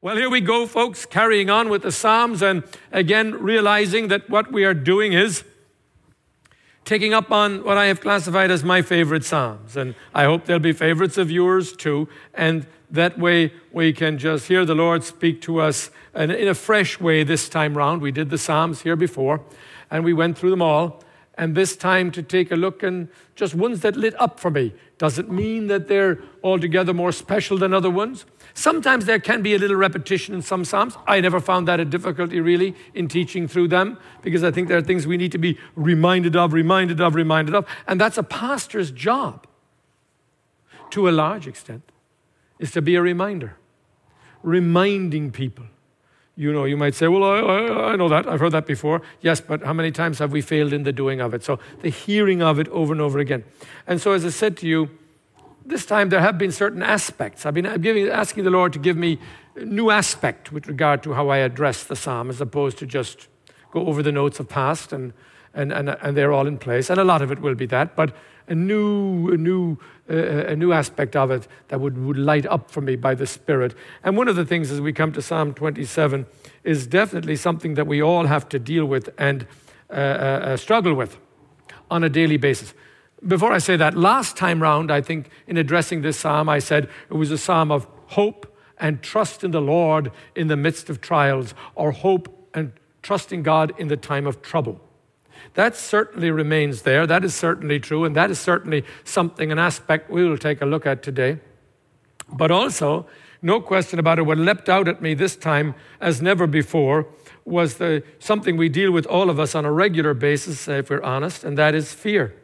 Well, here we go, folks, carrying on with the Psalms, and again, realizing that what we are doing is taking up on what I have classified as my favorite Psalms. And I hope they'll be favorites of yours too. And that way we can just hear the Lord speak to us in a fresh way this time round. We did the Psalms here before, and we went through them all. And this time to take a look and just ones that lit up for me. Doesn't mean that they're altogether more special than other ones. Sometimes there can be a little repetition in some Psalms. I never found that a difficulty really in teaching through them, because I think there are things we need to be reminded of. And that's a pastor's job, to a large extent, is to be a reminder, reminding people. You know, you might say, well, I know that. I've heard that before. Yes, but how many times have we failed in the doing of it? So the hearing of it over and over again. And so as I said to you, this time there have been certain aspects. I've been asking the Lord to give me a new aspect with regard to how I address the Psalm, as opposed to just go over the notes of past and they're all in place. And a lot of it will be that, but a new aspect of it that would light up for me by the Spirit. And one of the things as we come to Psalm 27 is definitely something that we all have to deal with and struggle with on a daily basis. Before I say that, last time round, I think in addressing this psalm, I said it was a psalm of hope and trust in the Lord in the midst of trials, or hope and trusting God in the time of trouble. That certainly remains there. That is certainly true, and that is certainly something, an aspect we will take a look at today. But also, no question about it, what leapt out at me this time as never before was something we deal with, all of us, on a regular basis, if we're honest, and that is fear.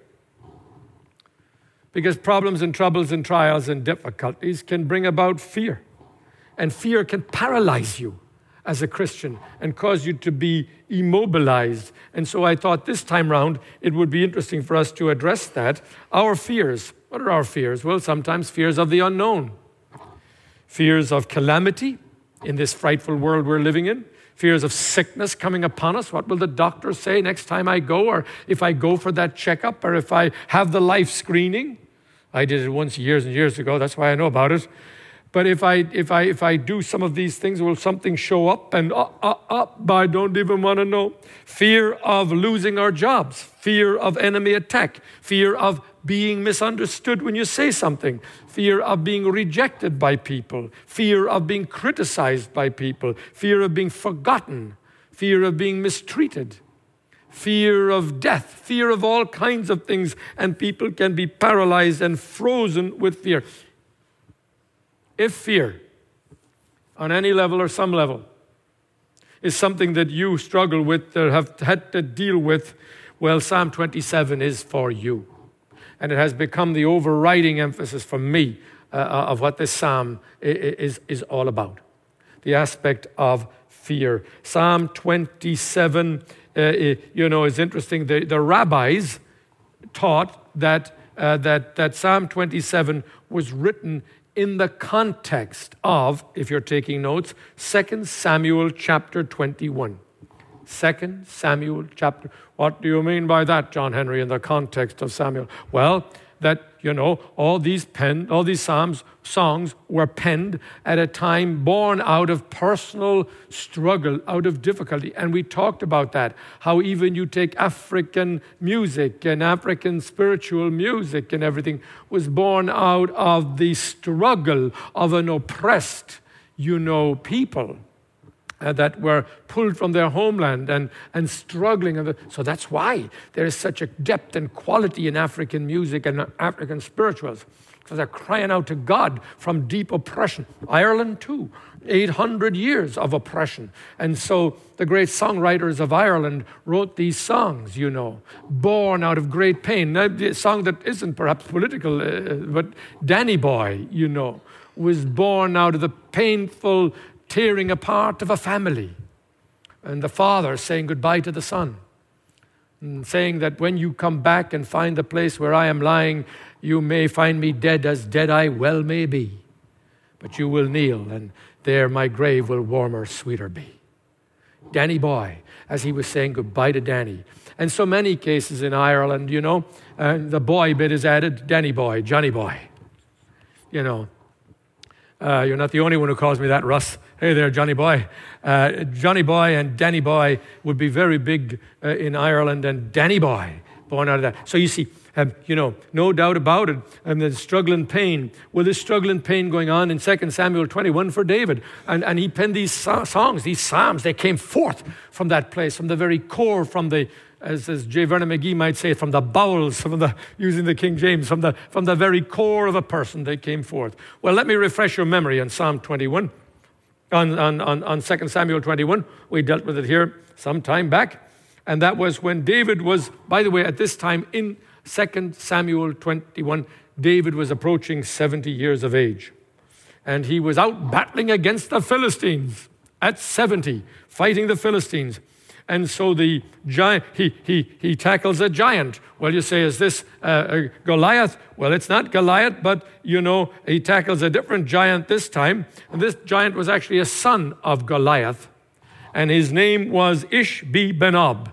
Because problems and troubles and trials and difficulties can bring about fear. And fear can paralyze you as a Christian and cause you to be immobilized. And so I thought this time round it would be interesting for us to address that. Our fears. What are our fears? Well, sometimes fears of the unknown. Fears of calamity in this frightful world we're living in. Fears of sickness coming upon us. What will the doctor say next time I go, or if I go for that checkup, or if I have the life screening? I did it once years and years ago. That's why I know about it. But if I do some of these things, will something show up? And I don't even want to know. Fear of losing our jobs. Fear of enemy attack. Fear of being misunderstood when you say something. Fear of being rejected by people. Fear of being criticized by people. Fear of being forgotten. Fear of being mistreated. Fear of death. Fear of all kinds of things. And people can be paralyzed and frozen with fear. If fear, on any level or some level, is something that you struggle with or have had to deal with, well, Psalm 27 is for you. And it has become the overriding emphasis for me of what this psalm is all about. The aspect of fear. Psalm 27, is interesting. The rabbis taught that Psalm 27 was written in the context of, if you're taking notes, 2 Samuel chapter 21. 2 Samuel chapter. What do you mean by that, John Henry, in the context of Samuel? Well, that, all these songs were penned at a time born out of personal struggle, out of difficulty. And we talked about that, how even you take African music and African spiritual music and everything was born out of the struggle of an oppressed, people. That were pulled from their homeland and struggling. So that's why there is such a depth and quality in African music and African spirituals, because they're crying out to God from deep oppression. Ireland too, 800 years of oppression. And so the great songwriters of Ireland wrote these songs, born out of great pain. Now, a song that isn't perhaps political, but Danny Boy, was born out of the painful tearing apart of a family, and the father saying goodbye to the son, and saying that when you come back and find the place where I am lying, you may find me dead, as dead I well may be, but you will kneel, and there my grave will warmer, sweeter be. Danny Boy, as he was saying goodbye to Danny. And so many cases in Ireland, the boy bit is added, Danny Boy, Johnny Boy. You're not the only one who calls me that, Russ. Hey there, Johnny Boy. Johnny Boy and Danny Boy would be very big in Ireland, and Danny Boy, born out of that. So you see, no doubt about it, the struggle and pain. Well, this struggle and pain going on in 2 Samuel 21 for David. And he penned these songs, these psalms. They came forth from that place, from the very core, from the, as J. Vernon McGee might say, from the bowels, using the King James, from the very core of a person, they came forth. Well, let me refresh your memory on Psalm 21. On 2 Samuel 21, we dealt with it here some time back. And that was when David was, by the way, at this time in 2 Samuel 21, David was approaching 70 years of age. And he was out battling against the Philistines at 70, fighting the Philistines. And so the giant, he tackles a giant. Well, you say, is this Goliath? Well, it's not Goliath, but, he tackles a different giant this time. And this giant was actually a son of Goliath. And his name was Ishbi-Benob.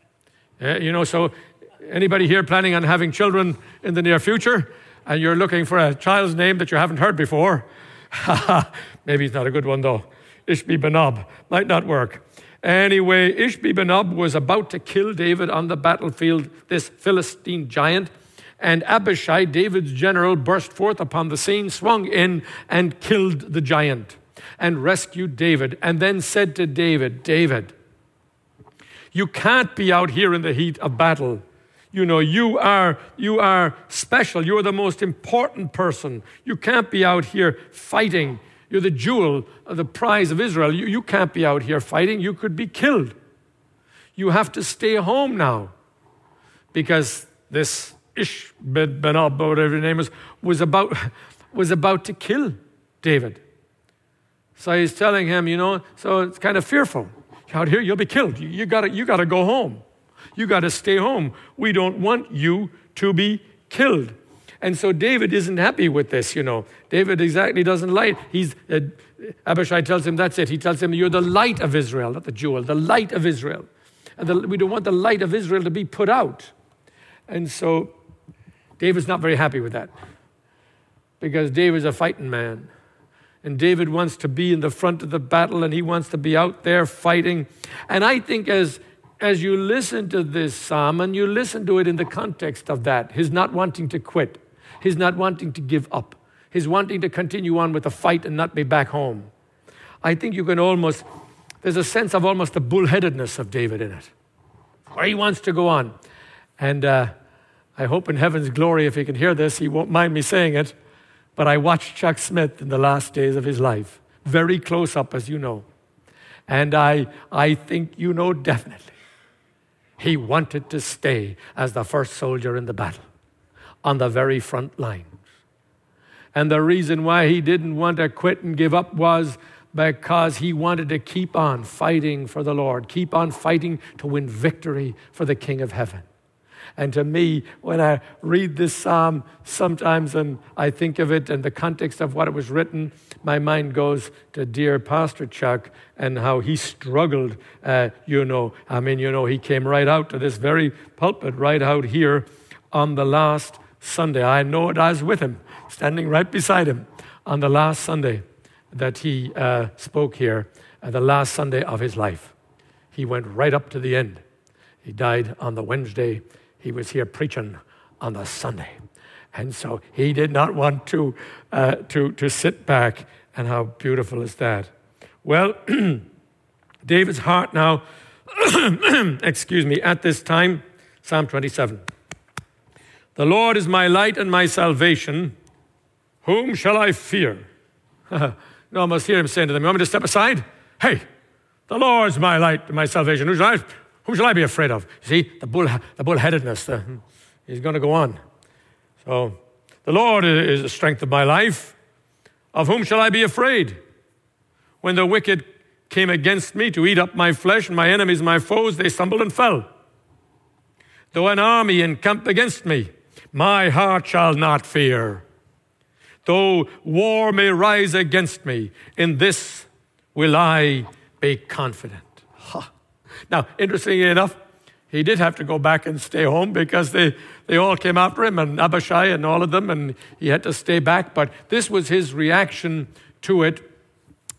So anybody here planning on having children in the near future, and you're looking for a child's name that you haven't heard before? Maybe it's not a good one, though. Ishbi-Benob might not work. Anyway, Ishbi-Benob was about to kill David on the battlefield, this Philistine giant, and Abishai, David's general, burst forth upon the scene, swung in, and killed the giant, and rescued David, and then said to David, David, you can't be out here in the heat of battle. You are special. You're the most important person. You can't be out here fighting. You're the jewel, the prize of Israel. You can't be out here fighting. You could be killed. You have to stay home now. Because this Ishbi-Benob, whatever his name was about to kill David. So he's telling him, so it's kind of fearful. Out here, you'll be killed. You gotta go home. You gotta stay home. We don't want you to be killed. And so David isn't happy with this, David exactly doesn't like. Abishai tells him that's it. He tells him, you're the light of Israel, not the jewel, the light of Israel. And we don't want the light of Israel to be put out. And so David's not very happy with that. Because David's a fighting man. And David wants to be in the front of the battle, and he wants to be out there fighting. And I think as you listen to this psalm, and you listen to it in the context of that, his not wanting to quit, his not wanting to give up, his wanting to continue on with the fight and not be back home, I think you can there's a sense of almost the bullheadedness of David in it, where he wants to go on. And I hope in heaven's glory, if he can hear this, he won't mind me saying it, but I watched Chuck Smith in the last days of his life, very close up, as you know. And I think you know definitely, he wanted to stay as the first soldier in the battle, on the very front lines. And the reason why he didn't want to quit and give up was because he wanted to keep on fighting for the Lord, keep on fighting to win victory for the King of Heaven. And to me, when I read this psalm sometimes and I think of it in the context of what it was written, my mind goes to dear Pastor Chuck and how he struggled, he came right out to this very pulpit right out here on the last Sunday. I know it, I was with him, standing right beside him on the last Sunday that he spoke here, the last Sunday of his life. He went right up to the end. He died on the Wednesday. He was here preaching on the Sunday. And so he did not want to sit back. And how beautiful is that? Well, David's heart now, at this time, Psalm 27. The Lord is my light and my salvation. Whom shall I fear? I almost hear him saying to them, you want me to step aside? Hey, the Lord's my light and my salvation. Who shall I be afraid of? You see, the bullheadedness, he's going to go on. So, the Lord is the strength of my life. Of whom shall I be afraid? When the wicked came against me to eat up my flesh, and my enemies, my foes, they stumbled and fell. Though an army encamp against me, my heart shall not fear. Though war may rise against me, in this will I be confident. Now, interestingly enough, he did have to go back and stay home because they all came after him, and Abishai and all of them, and he had to stay back. But this was his reaction to it.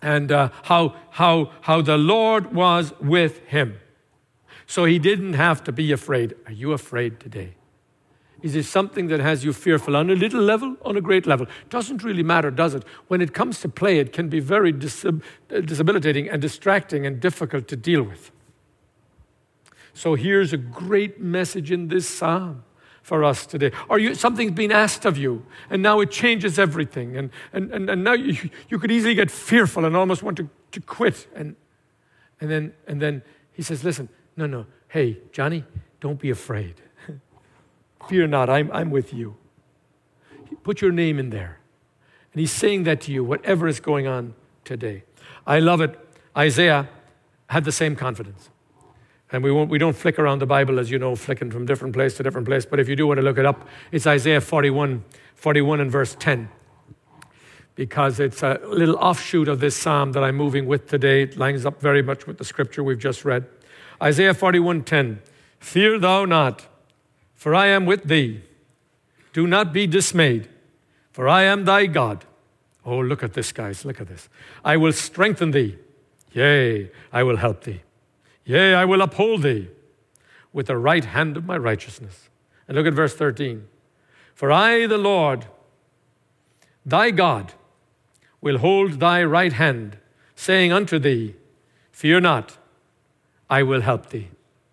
and how the Lord was with him. So he didn't have to be afraid. Are you afraid today? Is it something that has you fearful on a little level, on a great level? Doesn't really matter, does it? When it comes to play, it can be very debilitating and distracting and difficult to deal with. So here's a great message in this psalm for us today. Or something's been asked of you, and now it changes everything. And now you could easily get fearful and almost want to quit. And then he says, listen, no, hey, Johnny, don't be afraid. Fear not, I'm with you. Put your name in there. And he's saying that to you, whatever is going on today. I love it. Isaiah had the same confidence. And we don't flick around the Bible, as you know, flicking from different place to different place. But if you do want to look it up, it's Isaiah 41 and verse 10. Because it's a little offshoot of this psalm that I'm moving with today. It lines up very much with the scripture we've just read. Isaiah 41:10. Fear thou not, for I am with thee. Do not be dismayed, for I am thy God. Oh, look at this, guys. Look at this. I will strengthen thee. Yea, I will help thee. Yea, I will uphold thee with the right hand of my righteousness. And look at verse 13. For I, the Lord, thy God, will hold thy right hand, saying unto thee, fear not, I will help thee.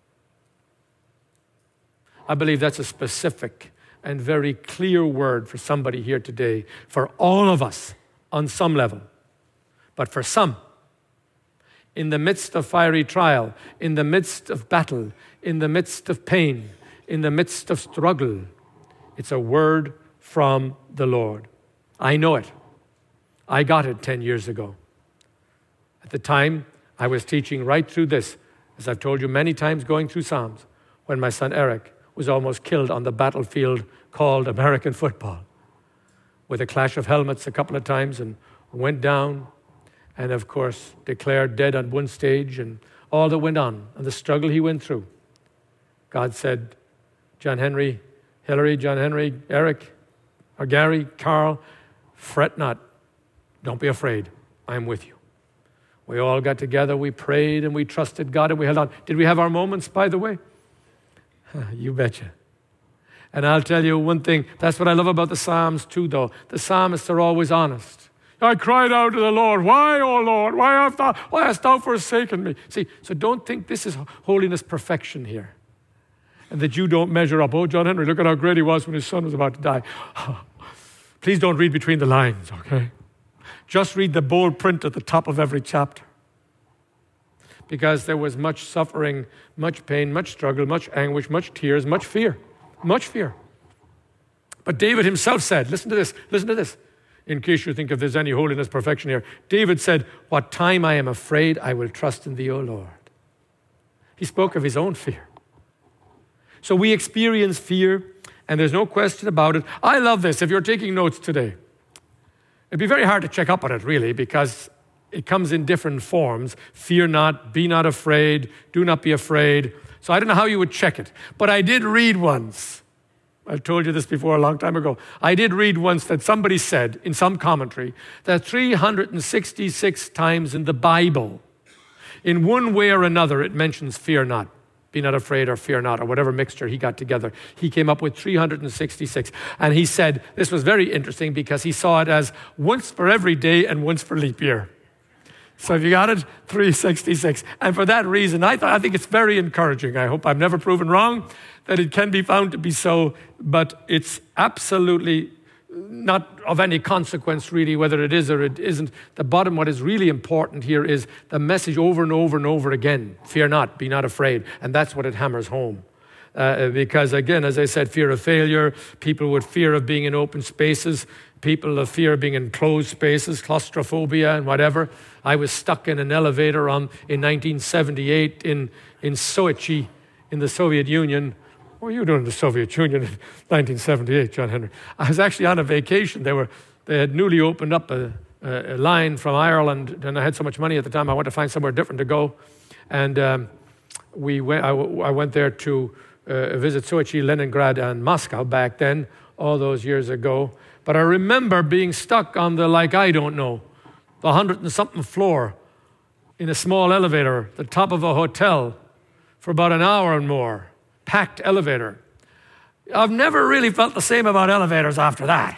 I believe that's a specific and very clear word for somebody here today, for all of us on some level. But for some, in the midst of fiery trial, in the midst of battle, in the midst of pain, in the midst of struggle, it's a word from the Lord. I know it. I got it 10 years ago. At the time, I was teaching right through this, as I've told you many times, going through Psalms, when my son Eric was almost killed on the battlefield called American football, with a clash of helmets a couple of times, and went down, and of course declared dead on one stage, and all that went on, and the struggle he went through. God said, John Henry, Hillary, John Henry, Eric, or Gary, Carl, fret not. Don't be afraid. I'm with you. We all got together, we prayed, and we trusted God, and we held on. Did we have our moments, by the way? You betcha. And I'll tell you one thing, that's what I love about the Psalms too, though. The psalmists are always honest. I cried out to the Lord, why, O Lord, why hast thou forsaken me? See, so don't think this is holiness perfection here, and that you don't measure up. Oh, John Henry, look at how great he was when his son was about to die. Please don't read between the lines, okay? Just read the bold print at the top of every chapter. Because there was much suffering, much pain, much struggle, much anguish, much tears, much fear. Much fear. But David himself said, listen to this, in case you think if there's any holiness perfection here. David said, what time I am afraid, I will trust in thee, O Lord. He spoke of his own fear. So we experience fear, and there's no question about it. I love this. If you're taking notes today, it'd be very hard to check up on it, really, because it comes in different forms. Fear not, be not afraid, do not be afraid. So I don't know how you would check it. But I did read once. I've told you this before a long time ago. I did read once that somebody said in some commentary that 366 times in the Bible, in one way or another, it mentions fear not. Be not afraid or fear not, or whatever mixture he got together. He came up with 366. And he said, this was very interesting because he saw it as once for every day and once for leap year. So if you got it, 366. And for that reason, I think it's very encouraging. I hope I've never proven wrong that it can be found to be so, but it's absolutely not of any consequence, really, whether it is or it isn't. The bottom, what is really important here is the message over and over and over again. Fear not, be not afraid. And that's what it hammers home. Because again, as I said, fear of failure, people with fear of being in open spaces, people of fear of being in closed spaces, claustrophobia and whatever. I was stuck in an elevator in 1978 in Sochi in the Soviet Union. What were you doing in the Soviet Union in 1978, John Henry? I was actually on a vacation. They had newly opened up a line from Ireland, and I had so much money at the time, I wanted to find somewhere different to go. And I went there to visit Sochi, Leningrad, and Moscow back then, all those years ago. But I remember being stuck on the, I don't know, the 100 and something floor in a small elevator, the top of a hotel, for about an hour and more, packed elevator. I've never really felt the same about elevators after that.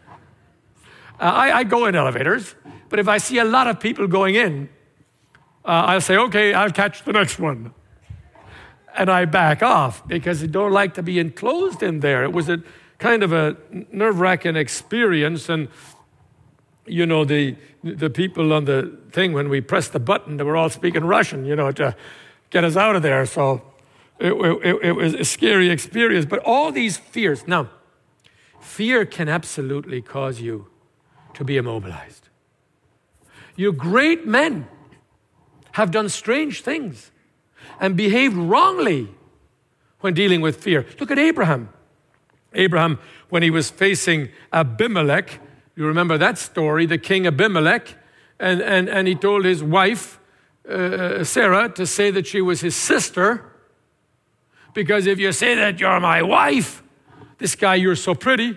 I go in elevators, but if I see a lot of people going in, I'll say, okay, I'll catch the next one. And I back off because I don't like to be enclosed in there. It was a kind of a nerve-wracking experience. And, you know, the people on the thing, when we pressed the button, they were all speaking Russian, you know, to get us out of there. So it was a scary experience. But all these fears. Now, fear can absolutely cause you to be immobilized. Your great men have done strange things and behaved wrongly when dealing with fear. Look at Abraham. Abraham, when he was facing Abimelech, you remember that story, the king Abimelech, and he told his wife, Sarah, to say that she was his sister, because if you say that you're my wife, this guy, you're so pretty,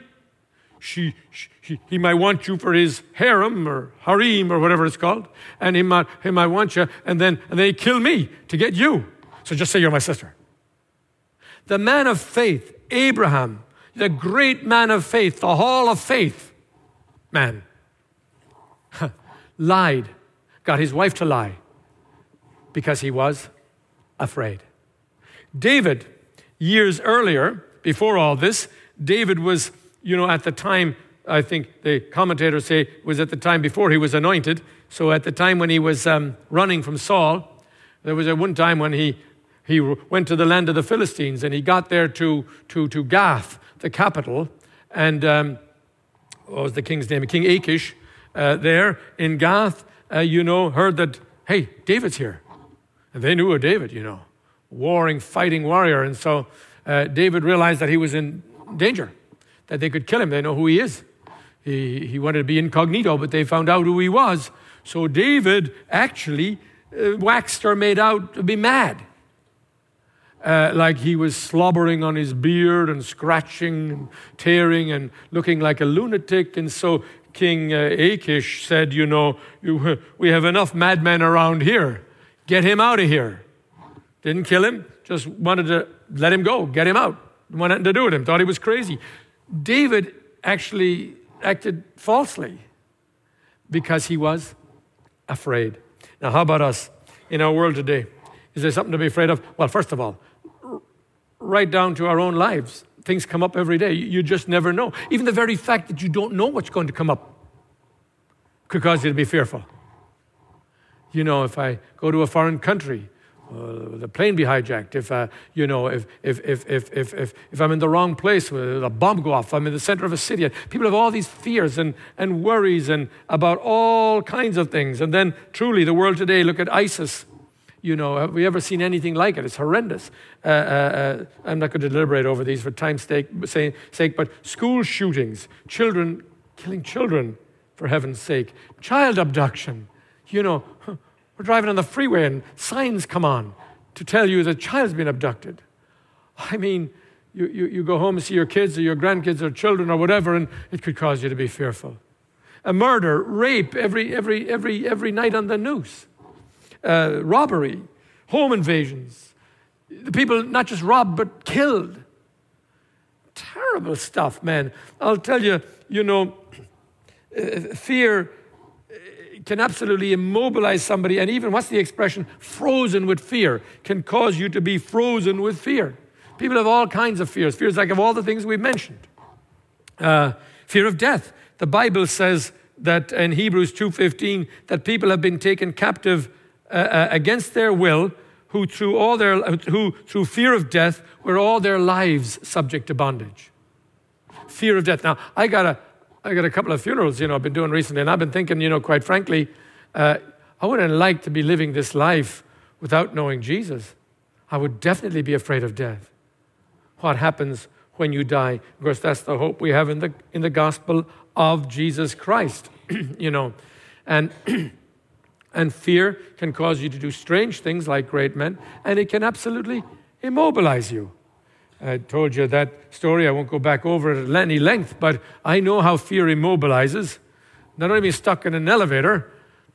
he might want you for his harem or whatever it's called, and he might want you, and then he'd kill me to get you. So just say you're my sister. The man of faith, Abraham, the great man of faith, the hall of faith man, lied, got his wife to lie because he was afraid. David, years earlier, before all this, David was, you know, at the time, I think the commentators say, was at the time before he was anointed. So at the time when he was running from Saul, there was one time when he went to the land of the Philistines, and he got there to Gath, the capital, and what was the king's name? King Achish, there in Gath, heard that, hey, David's here. And they knew of David, you know, warring, fighting warrior. And so David realized that he was in danger, that they could kill him. They know who he is. He wanted to be incognito, but they found out who he was. So David actually waxed or made out to be mad. Like he was slobbering on his beard and scratching and tearing and looking like a lunatic. And so King Achish said, we have enough madmen around here. Get him out of here. Didn't kill him, just wanted to let him go, get him out. Didn't want nothing to do with him, thought he was crazy. David actually acted falsely because he was afraid. Now, how about us in our world today? Is there something to be afraid of? Well, first of all, right down to our own lives. Things come up every day. You just never know. Even the very fact that you don't know what's going to come up could cause you to be fearful. You know, if I go to a foreign country, the plane be hijacked. If I'm in the wrong place, a bomb go off. I'm in the center of a city. People have all these fears and worries and about all kinds of things. And then, truly, the world today. Look at ISIS. You know, have we ever seen anything like it? It's horrendous. I'm not going to deliberate over these for time's sake, but school shootings, children killing children, for heaven's sake, child abduction. You know, we're driving on the freeway and signs come on to tell you that a child's been abducted. I mean, you go home and see your kids or your grandkids or children or whatever, and it could cause you to be fearful. A murder, rape every night on the news. Robbery, home invasions. The people not just robbed but killed. Terrible stuff, man. I'll tell you, fear can absolutely immobilize somebody, and even, what's the expression, frozen with fear, can cause you to be frozen with fear. People have all kinds of fears. Fears like of all the things we've mentioned. Fear of death. The Bible says that in Hebrews 2:15 that people have been taken captive against their will, who through fear of death were all their lives subject to bondage. Fear of death. Now, I got a couple of funerals, I've been doing recently, and I've been thinking, quite frankly, I wouldn't like to be living this life without knowing Jesus. I would definitely be afraid of death. What happens when you die? Of course, that's the hope we have in the gospel of Jesus Christ, And fear can cause you to do strange things like great men, and it can absolutely immobilize you. I told you that story. I won't go back over it at any length, but I know how fear immobilizes. Not only being stuck in an elevator,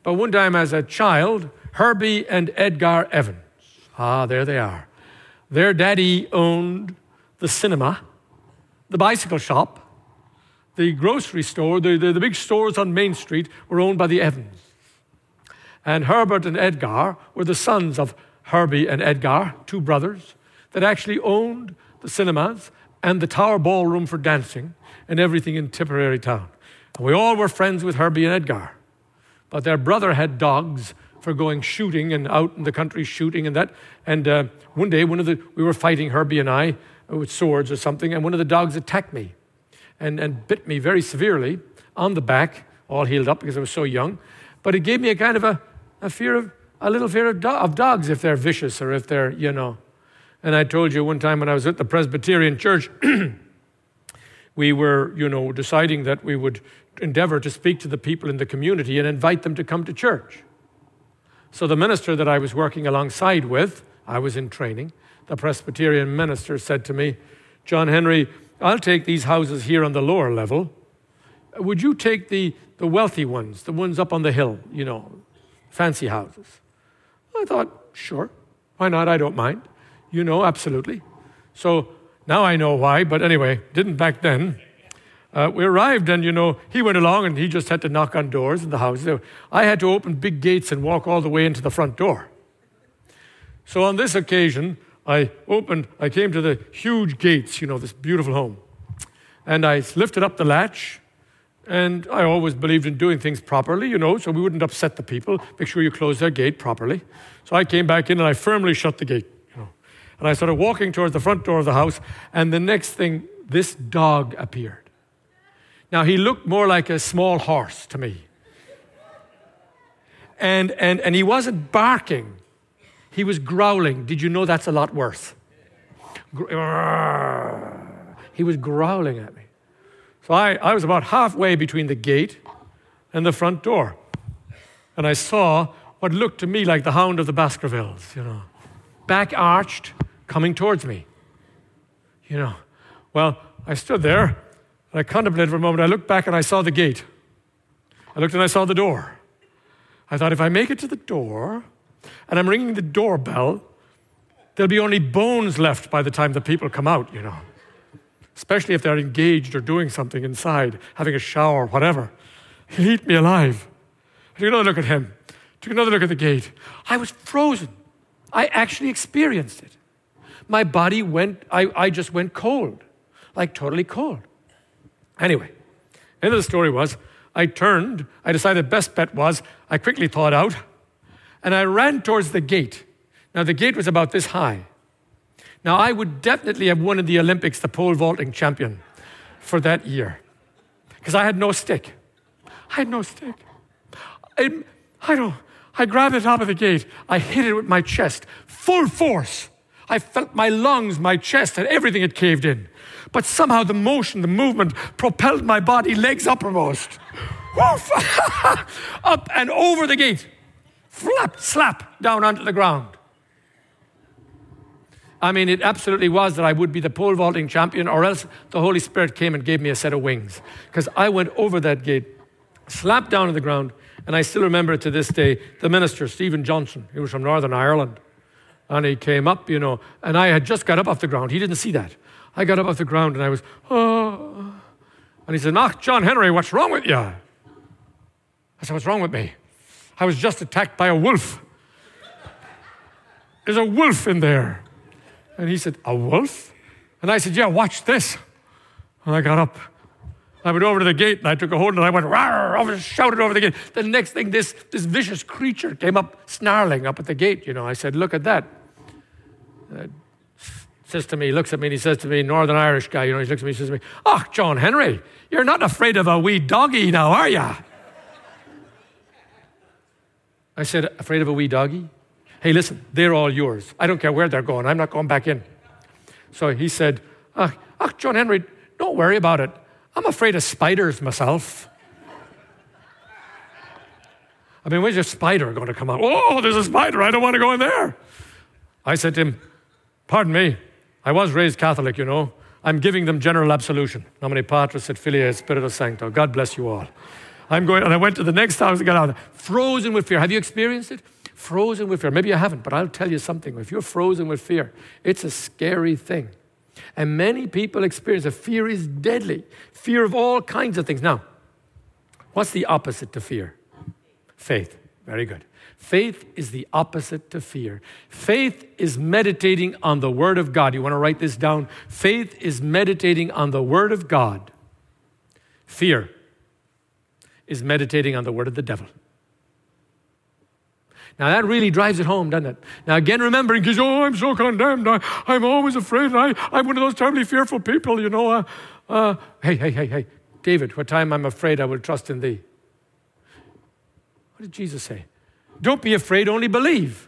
But one time as a child, Herbie and Edgar Evans, there they are. Their daddy owned the cinema, the bicycle shop, the grocery store, the big stores on Main Street were owned by the Evans. And Herbert and Edgar were the sons of Herbie and Edgar, two brothers, that actually owned the cinemas and the Tower Ballroom for dancing and everything in Tipperary town. And we all were friends with Herbie and Edgar. But their brother had dogs for going shooting and out in the country shooting and that. And one day, we were fighting, Herbie and I, with swords or something, and one of the dogs attacked me and bit me very severely on the back, all healed up because I was so young. But it gave me a kind of a little fear of dogs if they're vicious or if they're, And I told you one time when I was at the Presbyterian Church, we were, deciding that we would endeavor to speak to the people in the community and invite them to come to church. So the minister that I was working alongside with, I was in training, the Presbyterian minister said to me, John Henry, I'll take these houses here on the lower level. Would you take the wealthy ones, the ones up on the hill, fancy houses? I thought, sure, why not? I don't mind. Absolutely. So now I know why, but anyway, didn't back then. We arrived and, he went along and he just had to knock on doors in the houses. I had to open big gates and walk all the way into the front door. So on this occasion, I came to the huge gates, this beautiful home. And I lifted up the latch, and I always believed in doing things properly, so we wouldn't upset the people. Make sure you close their gate properly. So I came back in and I firmly shut the gate, And I started walking towards the front door of the house, and the next thing, this dog appeared. Now, he looked more like a small horse to me. And he wasn't barking. He was growling. Did you know that's a lot worse? He was growling at me. So I was about halfway between the gate and the front door. And I saw what looked to me like the Hound of the Baskervilles, back arched, coming towards me. Well, I stood there, and I contemplated for a moment. I looked back, and I saw the gate. I looked, and I saw the door. I thought, if I make it to the door, and I'm ringing the doorbell, there'll be only bones left by the time the people come out, Especially if they're engaged or doing something inside, having a shower, whatever. He'll eat me alive. I took another look at him. Took another look at the gate. I was frozen. I actually experienced it. My body I just went cold, like totally cold. Anyway, end of the story was, I decided best bet was, I quickly thawed out, and I ran towards the gate. Now, the gate was about this high. Now, I would definitely have won in the Olympics the pole vaulting champion for that year, because I had no stick. I grabbed the top of the gate. I hit it with my chest, full force. I felt my lungs, my chest, and everything had caved in. But somehow the motion, the movement, propelled my body, legs uppermost. Woof! Up and over the gate. Flap, slap, down onto the ground. I mean, it absolutely was that I would be the pole vaulting champion, or else the Holy Spirit came and gave me a set of wings. Because I went over that gate, slapped down on the ground, and I still remember it to this day, the minister, Stephen Johnson, he was from Northern Ireland. And he came up, and I had just got up off the ground. He didn't see that. I got up off the ground and I was, oh. And he said, John Henry, what's wrong with you? I said, what's wrong with me? I was just attacked by a wolf. There's a wolf in there. And he said, a wolf? And I said, yeah, watch this. And I got up. I went over to the gate and I took a hold and I went, rawr, shouted over the gate. The next thing, this vicious creature came up, snarling up at the gate. I said, look at that. Looks at me and he says to me, Northern Irish guy, he looks at me and says to me, John Henry, you're not afraid of a wee doggy now, are you? I said, afraid of a wee doggy? Hey, listen, they're all yours. I don't care where they're going. I'm not going back in. So he said, John Henry, don't worry about it. I'm afraid of spiders myself. I mean, where's your spider going to come out? Oh, there's a spider. I don't want to go in there. I said to him, pardon me, I was raised Catholic, I'm giving them general absolution. Nomine Patris et Filii et Spiritus Sancto. God bless you all. I'm going, and I went to the next house and got out. Frozen with fear. Have you experienced it? Frozen with fear. Maybe you haven't, but I'll tell you something. If you're frozen with fear, it's a scary thing. And many people experience it. Fear is deadly. Fear of all kinds of things. Now, what's the opposite to fear? Faith. Very good. Faith is the opposite to fear. Faith is meditating on the Word of God. You want to write this down? Faith is meditating on the Word of God. Fear is meditating on the word of the devil. Now that really drives it home, doesn't it? Now again, remembering, because, I'm so condemned. I'm always afraid. I'm one of those terribly fearful people, Hey, David, what time I'm afraid I will trust in thee. What did Jesus say? Don't be afraid, only believe.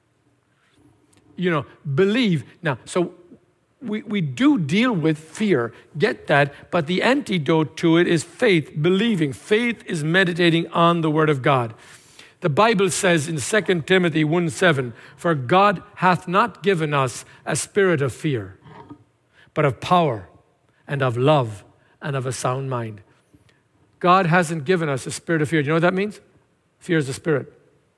Believe. Now, so we do deal with fear, get that, but the antidote to it is faith, believing. Faith is meditating on the Word of God. The Bible says in 2 Timothy 1:7, for God hath not given us a spirit of fear, but of power and of love and of a sound mind. God hasn't given us a spirit of fear. Do you know what that means? Fear is a spirit.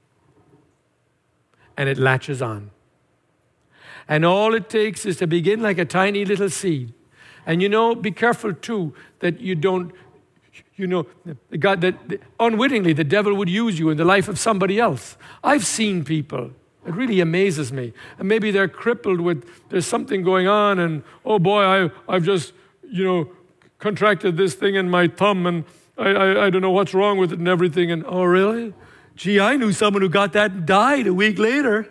And it latches on. And all it takes is to begin like a tiny little seed. And be careful too that you don't, God, that unwittingly the devil would use you in the life of somebody else. I've seen people, it really amazes me. And maybe they're crippled with, there's something going on and, oh boy, I've just, contracted this thing in my thumb and I don't know what's wrong with it and everything. And, oh really? Gee, I knew someone who got that and died a week later.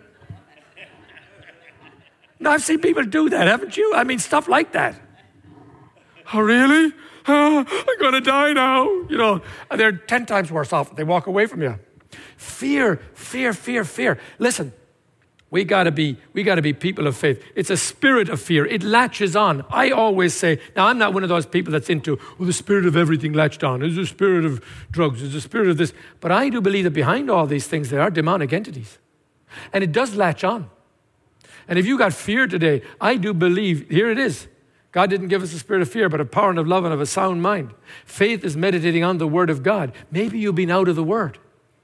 Now, I've seen people do that, haven't you? I mean, stuff like that. Oh, really? I'm going to die now. And they're 10 times worse off. They walk away from you. Fear. Listen, we got to be people of faith. It's a spirit of fear. It latches on. I always say, now I'm not one of those people that's into, the spirit of everything latched on. There's the spirit of drugs. There's the spirit of this. But I do believe that behind all these things, there are demonic entities. And it does latch on. And if you got fear today, I do believe, here it is. God didn't give us a spirit of fear, but of power and of love and of a sound mind. Faith is meditating on the Word of God. Maybe you've been out of the Word.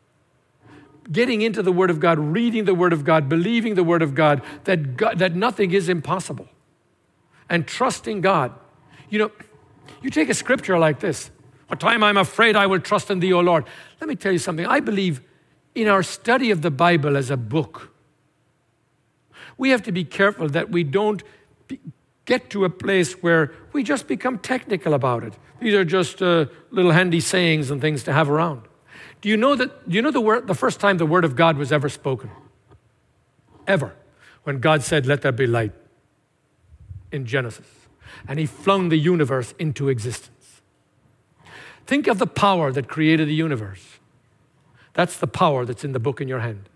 Getting into the Word of God, reading the Word of God, believing the Word of God, that nothing is impossible. And trusting God. You take a scripture like this. What time I'm afraid I will trust in thee, O Lord. Let me tell you something. I believe in our study of the Bible as a book, we have to be careful that we don't get to a place where we just become technical about it. These are just little handy sayings and things to have around. Do you know the first time the Word of God was ever spoken? Ever. When God said, let there be light in Genesis. And He flung the universe into existence. Think of the power that created the universe. That's the power that's in the book in your hand.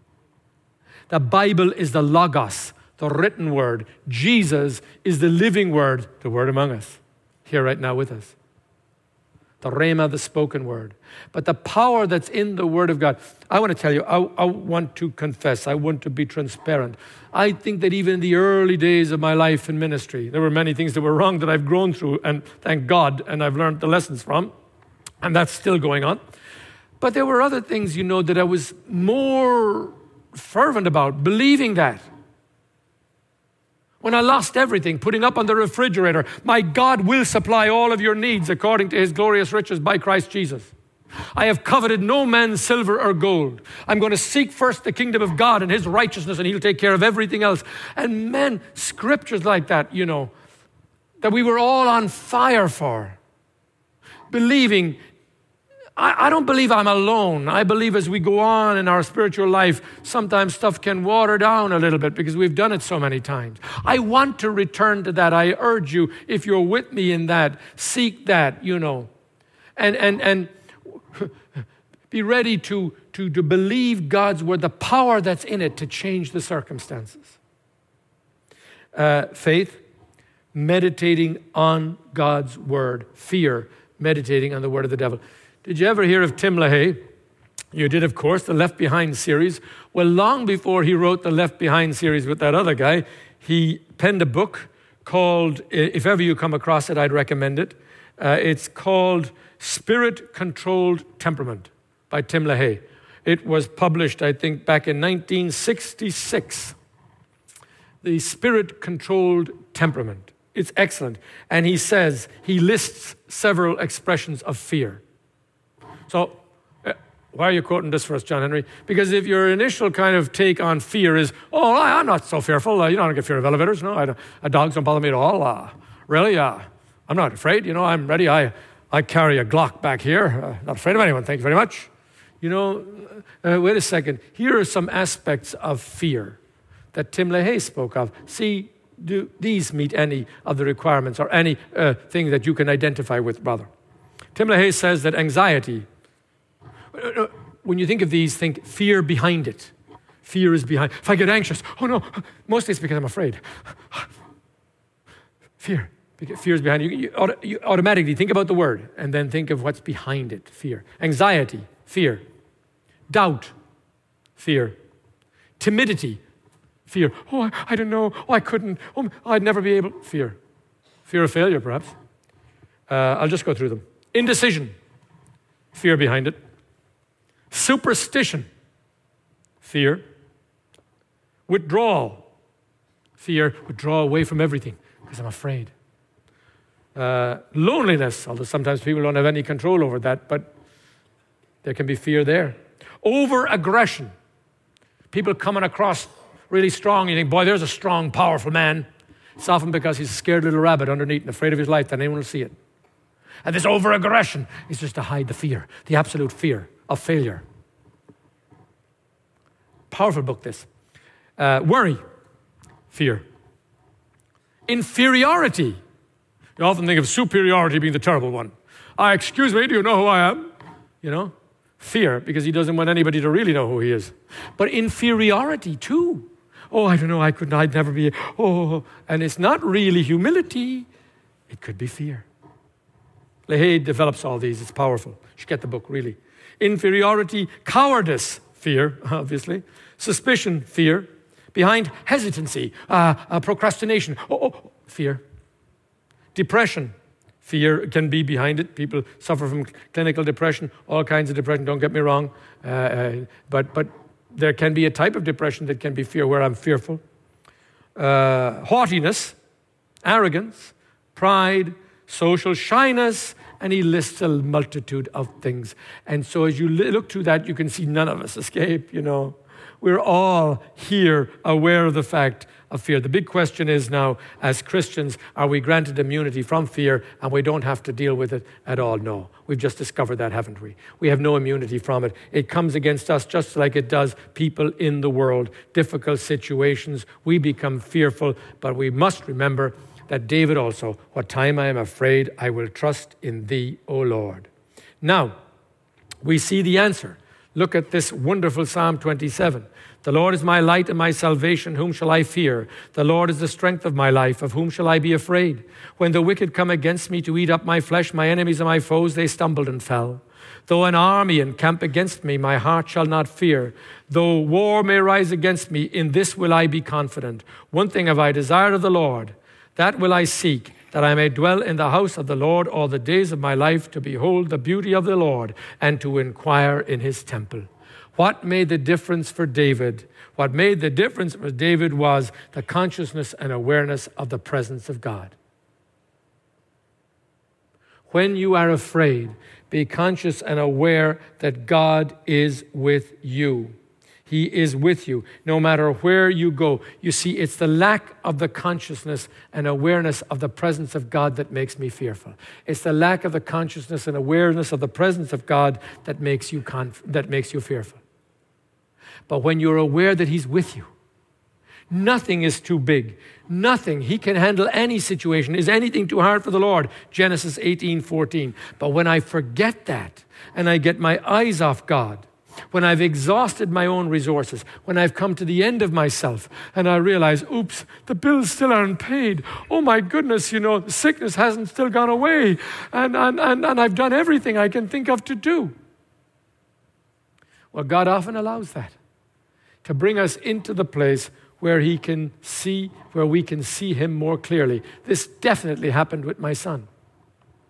The Bible is the Logos, the written word. Jesus is the living word, the word among us, here right now with us. The Rhema, the spoken word. But the power that's in the Word of God, I want to tell you, I want to confess, I want to be transparent. I think that even in the early days of my life in ministry, there were many things that were wrong that I've grown through, and thank God, and I've learned the lessons from, and that's still going on. But there were other things, that I was more fervent about, believing that. When I lost everything, putting up on the refrigerator, my God will supply all of your needs according to His glorious riches by Christ Jesus. I have coveted no man's silver or gold. I'm going to seek first the kingdom of God and His righteousness, and He'll take care of everything else. And men, scriptures like that, that we were all on fire for. Believing, I don't believe I'm alone. I believe as we go on in our spiritual life, sometimes stuff can water down a little bit because we've done it so many times. I want to return to that. I urge you, if you're with me in that, seek that, and be ready to believe God's word, the power that's in it to change the circumstances. Faith, meditating on God's word. Fear, meditating on the word of the devil. Did you ever hear of Tim LaHaye? You did, of course, the Left Behind series. Well, long before he wrote the Left Behind series with that other guy, he penned a book called, if ever you come across it, I'd recommend it. It's called Spirit-Controlled Temperament by Tim LaHaye. It was published, I think, back in 1966. The Spirit-Controlled Temperament. It's excellent. And he lists several expressions of fear. So, why are you quoting this for us, John Henry? Because if your initial kind of take on fear is, oh, I'm not so fearful. I don't get fear of elevators. No, dogs don't bother me at all. Really? I'm not afraid. I'm ready. I carry a Glock back here. Not afraid of anyone. Thank you very much. Wait a second. Here are some aspects of fear that Tim LaHaye spoke of. See, do these meet any of the requirements or any thing that you can identify with, brother? Tim LaHaye says that anxiety, when you think of these, think fear behind it. Fear is behind. If I get anxious, oh no, mostly it's because I'm afraid. Fear is behind you. You automatically think about the word and then think of what's behind it. Fear. Anxiety, fear. Doubt, fear. Timidity, fear. Oh, I don't know. Oh, I couldn't. Oh, I'd never be able. Fear. Fear of failure, perhaps. I'll just go through them. Indecision, fear behind it. Superstition, fear. Withdrawal, fear. Withdraw away from everything because I'm afraid. Loneliness, although sometimes people don't have any control over that, but there can be fear there. Over-aggression. People coming across really strong, you think, boy, there's a strong, powerful man. It's often because he's a scared little rabbit underneath and afraid of his life that anyone will see it. And this over-aggression is just to hide the fear, the absolute fear of failure. Powerful book, this. Worry, fear. Inferiority. You often think of superiority being the terrible one. Excuse me, do you know who I am? Fear, because he doesn't want anybody to really know who he is. But inferiority, too. Oh, I don't know, I'd never be. Oh, and it's not really humility. It could be fear. LaHaye develops all these. It's powerful. You should get the book, really. Inferiority, cowardice, fear, obviously. Suspicion, fear. Behind, hesitancy, procrastination, fear. Depression, fear can be behind it. People suffer from clinical depression, all kinds of depression, don't get me wrong. But there can be a type of depression that can be fear, where I'm fearful. Haughtiness, arrogance, pride, social shyness, and he lists a multitude of things. And so as you look through that, you can see none of us escape, We're all here aware of the fact of fear. The big question is now, as Christians, are we granted immunity from fear and we don't have to deal with it at all? No. We've just discovered that, haven't we? We have no immunity from it. It comes against us just like it does people in the world. Difficult situations, we become fearful, but we must remember that David also, what time I am afraid, I will trust in thee, O Lord. Now, we see the answer. Look at this wonderful Psalm 27. The Lord is my light and my salvation. Whom shall I fear? The Lord is the strength of my life. Of whom shall I be afraid? When the wicked come against me to eat up my flesh, my enemies and my foes, they stumbled and fell. Though an army encamp against me, my heart shall not fear. Though war may rise against me, in this will I be confident. One thing have I desired of the Lord, that will I seek, that I may dwell in the house of the Lord all the days of my life, to behold the beauty of the Lord and to inquire in his temple. What made the difference for David? What made the difference for David was the consciousness and awareness of the presence of God. When you are afraid, be conscious and aware that God is with you. He is with you no matter where you go. You see, it's the lack of the consciousness and awareness of the presence of God that makes me fearful. It's the lack of the consciousness and awareness of the presence of God that makes you fearful. But when you're aware that he's with you, nothing is too big. Nothing. He can handle any situation. Is anything too hard for the Lord? Genesis 18:14. But when I forget that and I get my eyes off God, when I've exhausted my own resources, when I've come to the end of myself and I realize, oops, the bills still aren't paid. Oh my goodness, the sickness hasn't still gone away. And I've done everything I can think of to do. Well, God often allows that to bring us into the place where we can see him more clearly. This definitely happened with my son.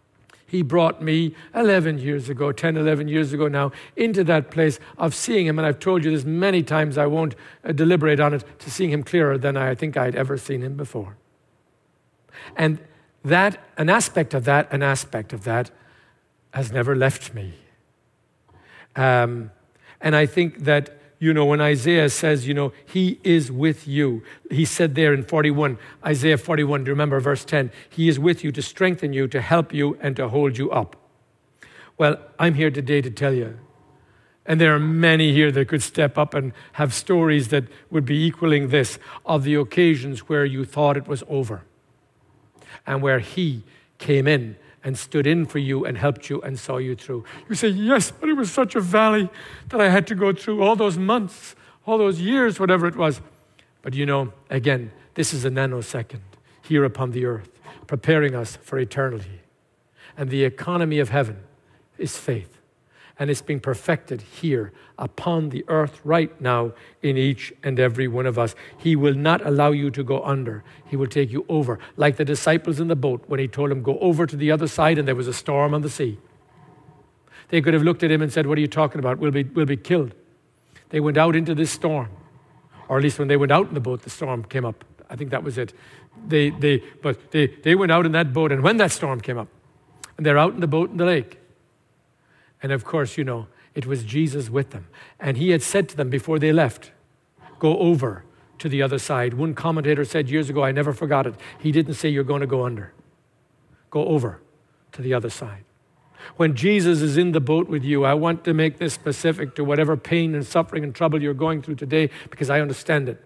He brought me 11 years ago, 10, 11 years ago now, into that place of seeing him. And I've told you this many times, I won't deliberate on it, to seeing him clearer than I think I'd ever seen him before. And an aspect of that has never left me. And I think that, when Isaiah says, he is with you. He said there in 41, Isaiah 41, do you remember verse 10? He is with you to strengthen you, to help you, and to hold you up. Well, I'm here today to tell you, and there are many here that could step up and have stories that would be equaling this, of the occasions where you thought it was over, and where he came in and stood in for you and helped you and saw you through. You say, yes, but it was such a valley that I had to go through all those months, all those years, whatever it was. But again, this is a nanosecond here upon the earth, preparing us for eternity. And the economy of heaven is faith. And it's being perfected here upon the earth right now in each and every one of us. He will not allow you to go under. He will take you over. Like the disciples in the boat when he told them, go over to the other side, and there was a storm on the sea. They could have looked at him and said, what are you talking about? We'll be killed. They went out into this storm. Or at least when they went out in the boat, the storm came up. I think that was it. They went out in that boat, and when that storm came up, and they're out in the boat in the lake. And of course, it was Jesus with them. And he had said to them before they left, go over to the other side. One commentator said years ago, I never forgot it. He didn't say you're going to go under. Go over to the other side. When Jesus is in the boat with you, I want to make this specific to whatever pain and suffering and trouble you're going through today, because I understand it.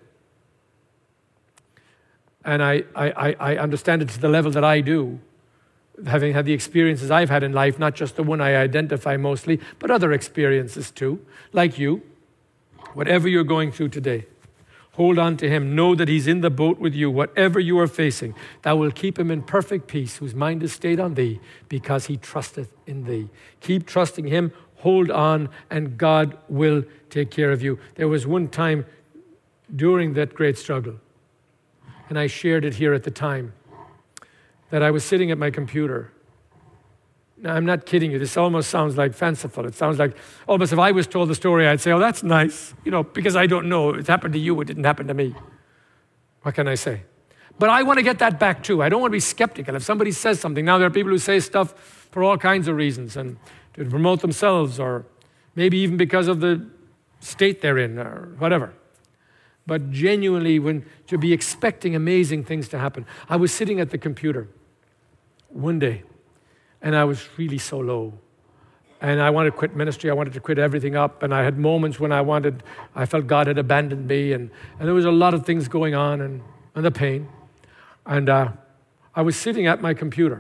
And I understand it to the level that I do, having had the experiences I've had in life, not just the one I identify mostly, but other experiences too, like you. Whatever you're going through today, hold on to him. Know that he's in the boat with you. Whatever you are facing, thou will keep him in perfect peace, whose mind is stayed on thee, because he trusteth in thee. Keep trusting him, hold on, and God will take care of you. There was one time during that great struggle, and I shared it here at the time, that I was sitting at my computer. Now, I'm not kidding you. This almost sounds like fanciful. It sounds like almost if I was told the story, I'd say, oh, that's nice, because I don't know. It happened to you. It didn't happen to me. What can I say? But I want to get that back too. I don't want to be skeptical. If somebody says something, now there are people who say stuff for all kinds of reasons and to promote themselves, or maybe even because of the state they're in or whatever. But genuinely, to be expecting amazing things to happen. I was sitting at the computer one day, and I was really so low. And I wanted to quit ministry. I wanted to quit everything up. And I had moments when I felt God had abandoned me. And there was a lot of things going on and the pain. And I was sitting at my computer.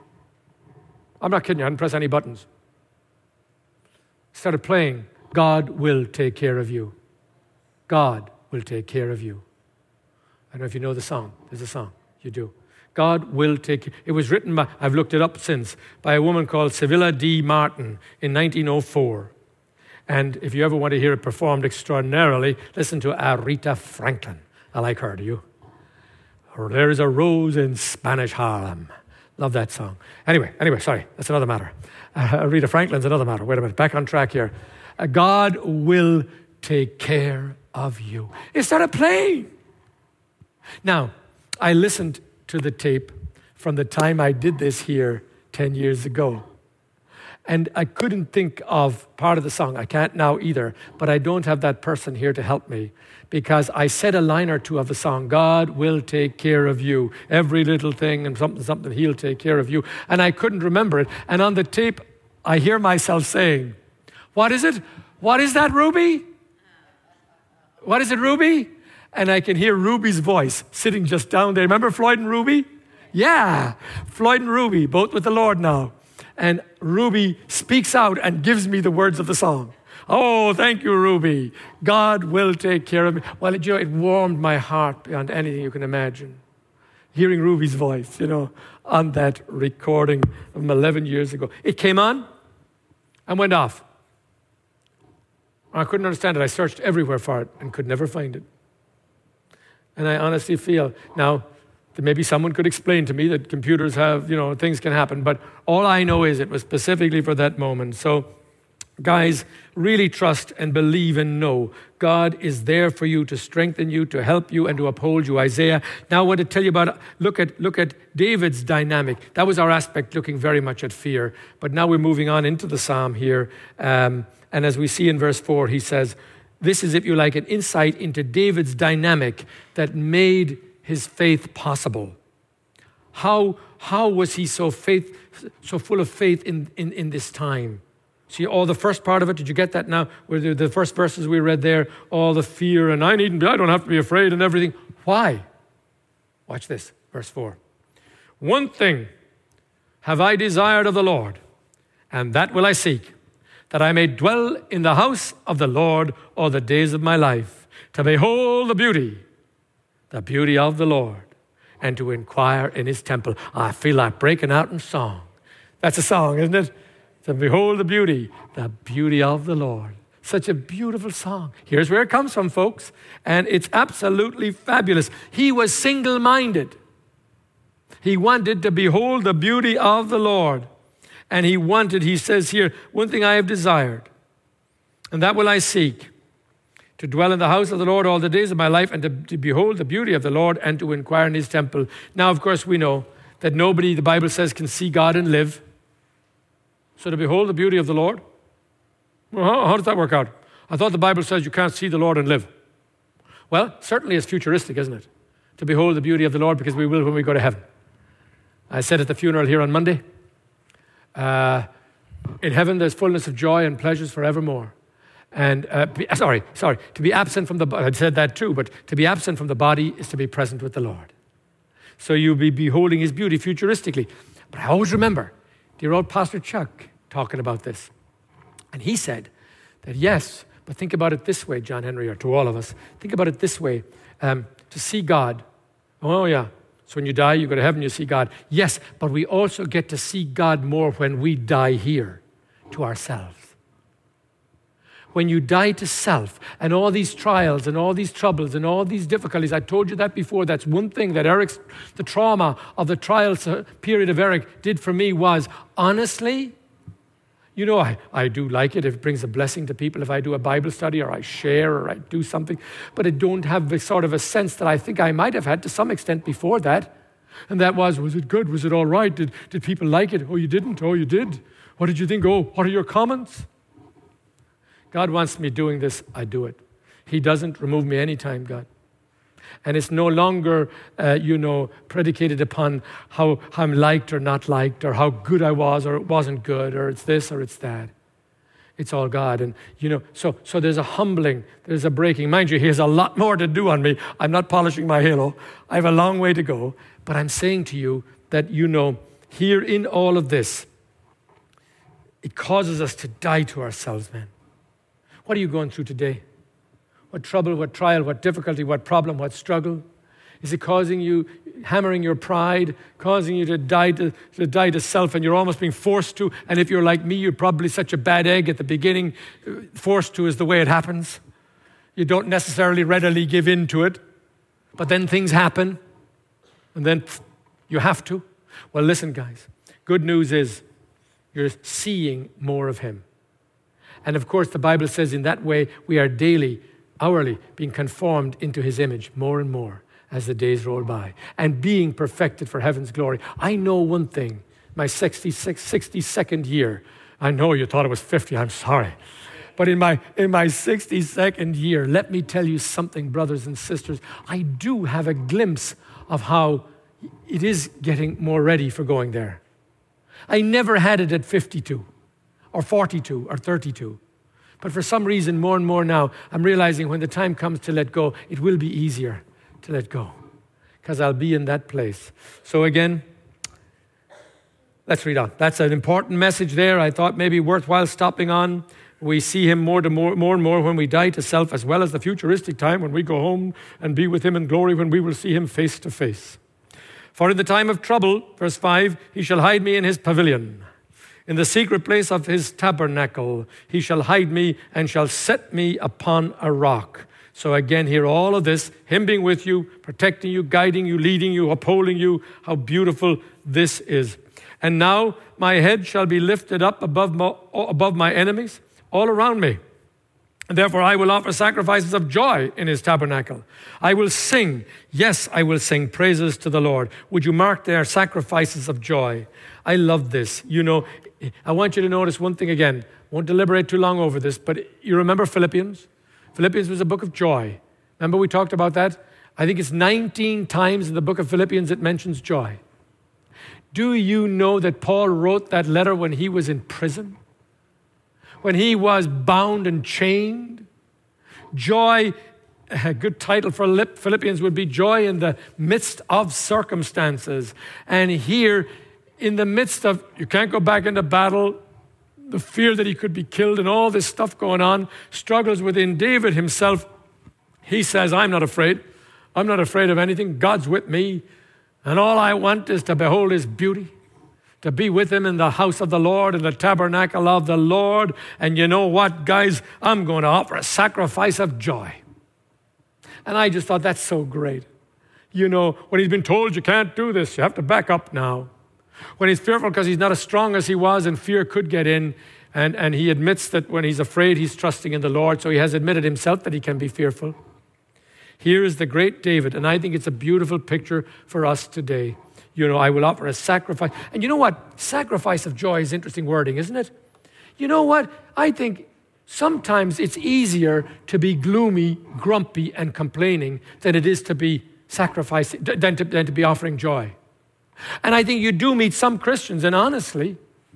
I'm not kidding you. I didn't press any buttons. Started playing, God will take care of you. God will take care of you. I don't know if you know the song. There's a song. You do. God will take care. It was written by, I've looked it up since, by a woman called Sevilla D. Martin in 1904. And if you ever want to hear it performed extraordinarily, listen to Aretha Franklin. I like her, do you? Or There is a Rose in Spanish Harlem. Love that song. Anyway, sorry, that's another matter. Aretha Franklin's another matter. Wait a minute, back on track here. God will take care of you. It started playing. Now, I listened to the tape from the time I did this here 10 years ago. And I couldn't think of part of the song. I can't now either, but I don't have that person here to help me, because I said a line or two of the song, God will take care of you. Every little thing and something, he'll take care of you. And I couldn't remember it. And on the tape, I hear myself saying, what is it? What is that, Ruby? What is it, Ruby? And I can hear Ruby's voice sitting just down there. Remember Floyd and Ruby? Yeah, Floyd and Ruby, both with the Lord now. And Ruby speaks out and gives me the words of the song. Oh, thank you, Ruby. God will take care of me. Well, it warmed my heart beyond anything you can imagine. Hearing Ruby's voice, on that recording from 11 years ago. It came on and went off. I couldn't understand it. I searched everywhere for it and could never find it. And I honestly feel, now, Maybe someone could explain to me that computers have, things can happen. But all I know is it was specifically for that moment. So, guys, really trust and believe and know God is there for you to strengthen you, to help you, and to uphold you. Isaiah. Now I want to tell you about, look at David's dynamic. That was our aspect, looking very much at fear. But now we're moving on into the psalm here. And as we see in verse 4, he says, this is, if you like, an insight into David's dynamic that made his faith possible. How was he so full of faith in this time? See all the first part of it. Did you get that now? Where the first verses we read there, all the fear and I don't have to be afraid and everything. Why? Watch this, verse 4. One thing have I desired of the Lord, and that will I seek, that I may dwell in the house of the Lord all the days of my life, to behold the beauty of the Lord, and to inquire in his temple. I feel like breaking out in song. That's a song, isn't it? To behold the beauty of the Lord. Such a beautiful song. Here's where it comes from, folks. And it's absolutely fabulous. He was single-minded. He wanted to behold the beauty of the Lord. And he says here, one thing I have desired, and that will I seek, to dwell in the house of the Lord all the days of my life, and to behold the beauty of the Lord, and to inquire in his temple. Now, of course, we know that nobody, the Bible says, can see God and live. So to behold the beauty of the Lord? Well, how does that work out? I thought the Bible says you can't see the Lord and live. Well, certainly it's futuristic, isn't it? To behold the beauty of the Lord, because we will when we go to heaven. I said at the funeral here on Monday, in heaven there's fullness of joy and pleasures forevermore. And, to be absent from the body, I said that too, but to be absent from the body is to be present with the Lord. So you'll be beholding his beauty futuristically. But I always remember dear old Pastor Chuck talking about this. And he said that yes, but think about it this way, John Henry, or to all of us. Think about it this way. To see God. Oh yeah. So when you die, you go to heaven, you see God. Yes, but we also get to see God more when we die here to ourselves. When you die to self and all these trials and all these troubles and all these difficulties, I told you that before, that's one thing that the trauma of the trials period of Eric did for me was, honestly, I do like it if it brings a blessing to people, if I do a Bible study or I share or I do something, but I don't have the sort of a sense that I think I might have had to some extent before that. And that was it good? Was it all right? Did people like it? Oh, you didn't? Oh, you did? What did you think? Oh, what are your comments? God wants me doing this, I do it. He doesn't remove me anytime, God. And it's no longer, predicated upon how I'm liked or not liked, or how good I was or it wasn't good, or it's this or it's that. It's all God. And, so there's a humbling, there's a breaking. Mind you, he has a lot more to do on me. I'm not polishing my halo. I have a long way to go. But I'm saying to you that, here in all of this, it causes us to die to ourselves, man. What are you going through today? What trouble, what trial, what difficulty, what problem, what struggle? Is it causing you, hammering your pride, causing you to die to self, and you're almost being forced to? And if you're like me, you're probably such a bad egg at the beginning. Forced to is the way it happens. You don't necessarily readily give in to it, but then things happen, and then you have to. Well, listen, guys. Good news is you're seeing more of him. And of course, the Bible says in that way, we are daily, hourly, being conformed into his image more and more as the days roll by, and being perfected for heaven's glory. I know one thing, my 62nd year. I know you thought it was 50, I'm sorry. But in my 62nd year, let me tell you something, brothers and sisters. I do have a glimpse of how it is getting more ready for going there. I never had it at 52. Or 42, or 32. But for some reason, more and more now, I'm realizing when the time comes to let go, it will be easier to let go, because I'll be in that place. So again, let's read on. That's an important message there. I thought maybe worthwhile stopping on. We see him more and more when we die to self, as well as the futuristic time when we go home and be with him in glory, when we will see him face to face. For in the time of trouble, verse 5, he shall hide me in his pavilion. In the secret place of his tabernacle, he shall hide me and shall set me upon a rock. So again, hear all of this, him being with you, protecting you, guiding you, leading you, upholding you. How beautiful this is. And now my head shall be lifted up above my enemies all around me. And therefore I will offer sacrifices of joy in his tabernacle. I will sing, yes, I will sing praises to the Lord. Would you mark there sacrifices of joy? I love this. You know, I want you to notice one thing again. Won't deliberate too long over this, but you remember Philippians? Philippians was a book of joy. Remember we talked about that? I think it's 19 times in the book of Philippians it mentions joy. Do you know that Paul wrote that letter when he was in prison? When he was bound and chained? Joy, a good title for Philippians would be Joy in the Midst of Circumstances. And here, in the midst of, you can't go back into battle, the fear that he could be killed and all this stuff going on, struggles within David himself. He says, I'm not afraid. I'm not afraid of anything. God's with me. And all I want is to behold his beauty, to be with him in the house of the Lord, in the tabernacle of the Lord. And you know what, guys? I'm going to offer a sacrifice of joy. And I just thought, that's so great. You know, when he's been told you can't do this, you have to back up now. When he's fearful because he's not as strong as he was and fear could get in, and he admits that when he's afraid, he's trusting in the Lord. So he has admitted himself that he can be fearful. Here is the great David, and I think it's a beautiful picture for us today. You know, I will offer a sacrifice. And you know what? Sacrifice of joy is interesting wording, isn't it? You know what? I think sometimes it's easier to be gloomy, grumpy, and complaining than it is to be sacrificing, than to be offering joy. And I think you do meet some Christians, and honestly,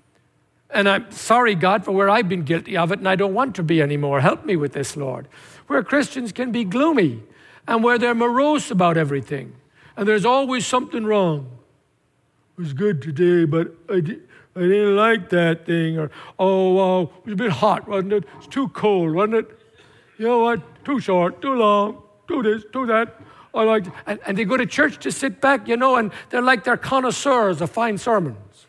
and I'm sorry, God, for where I've been guilty of it, and I don't want to be anymore. Help me with this, Lord. Where Christians can be gloomy, and where they're morose about everything, and there's always something wrong. It was good today, but I didn't like that thing. Or, it was a bit hot, wasn't it? It's too cold, wasn't it? You know what? Too short, too long, do this, do that. I like, and they go to church to sit back, you know, and they're like they're connoisseurs of fine sermons.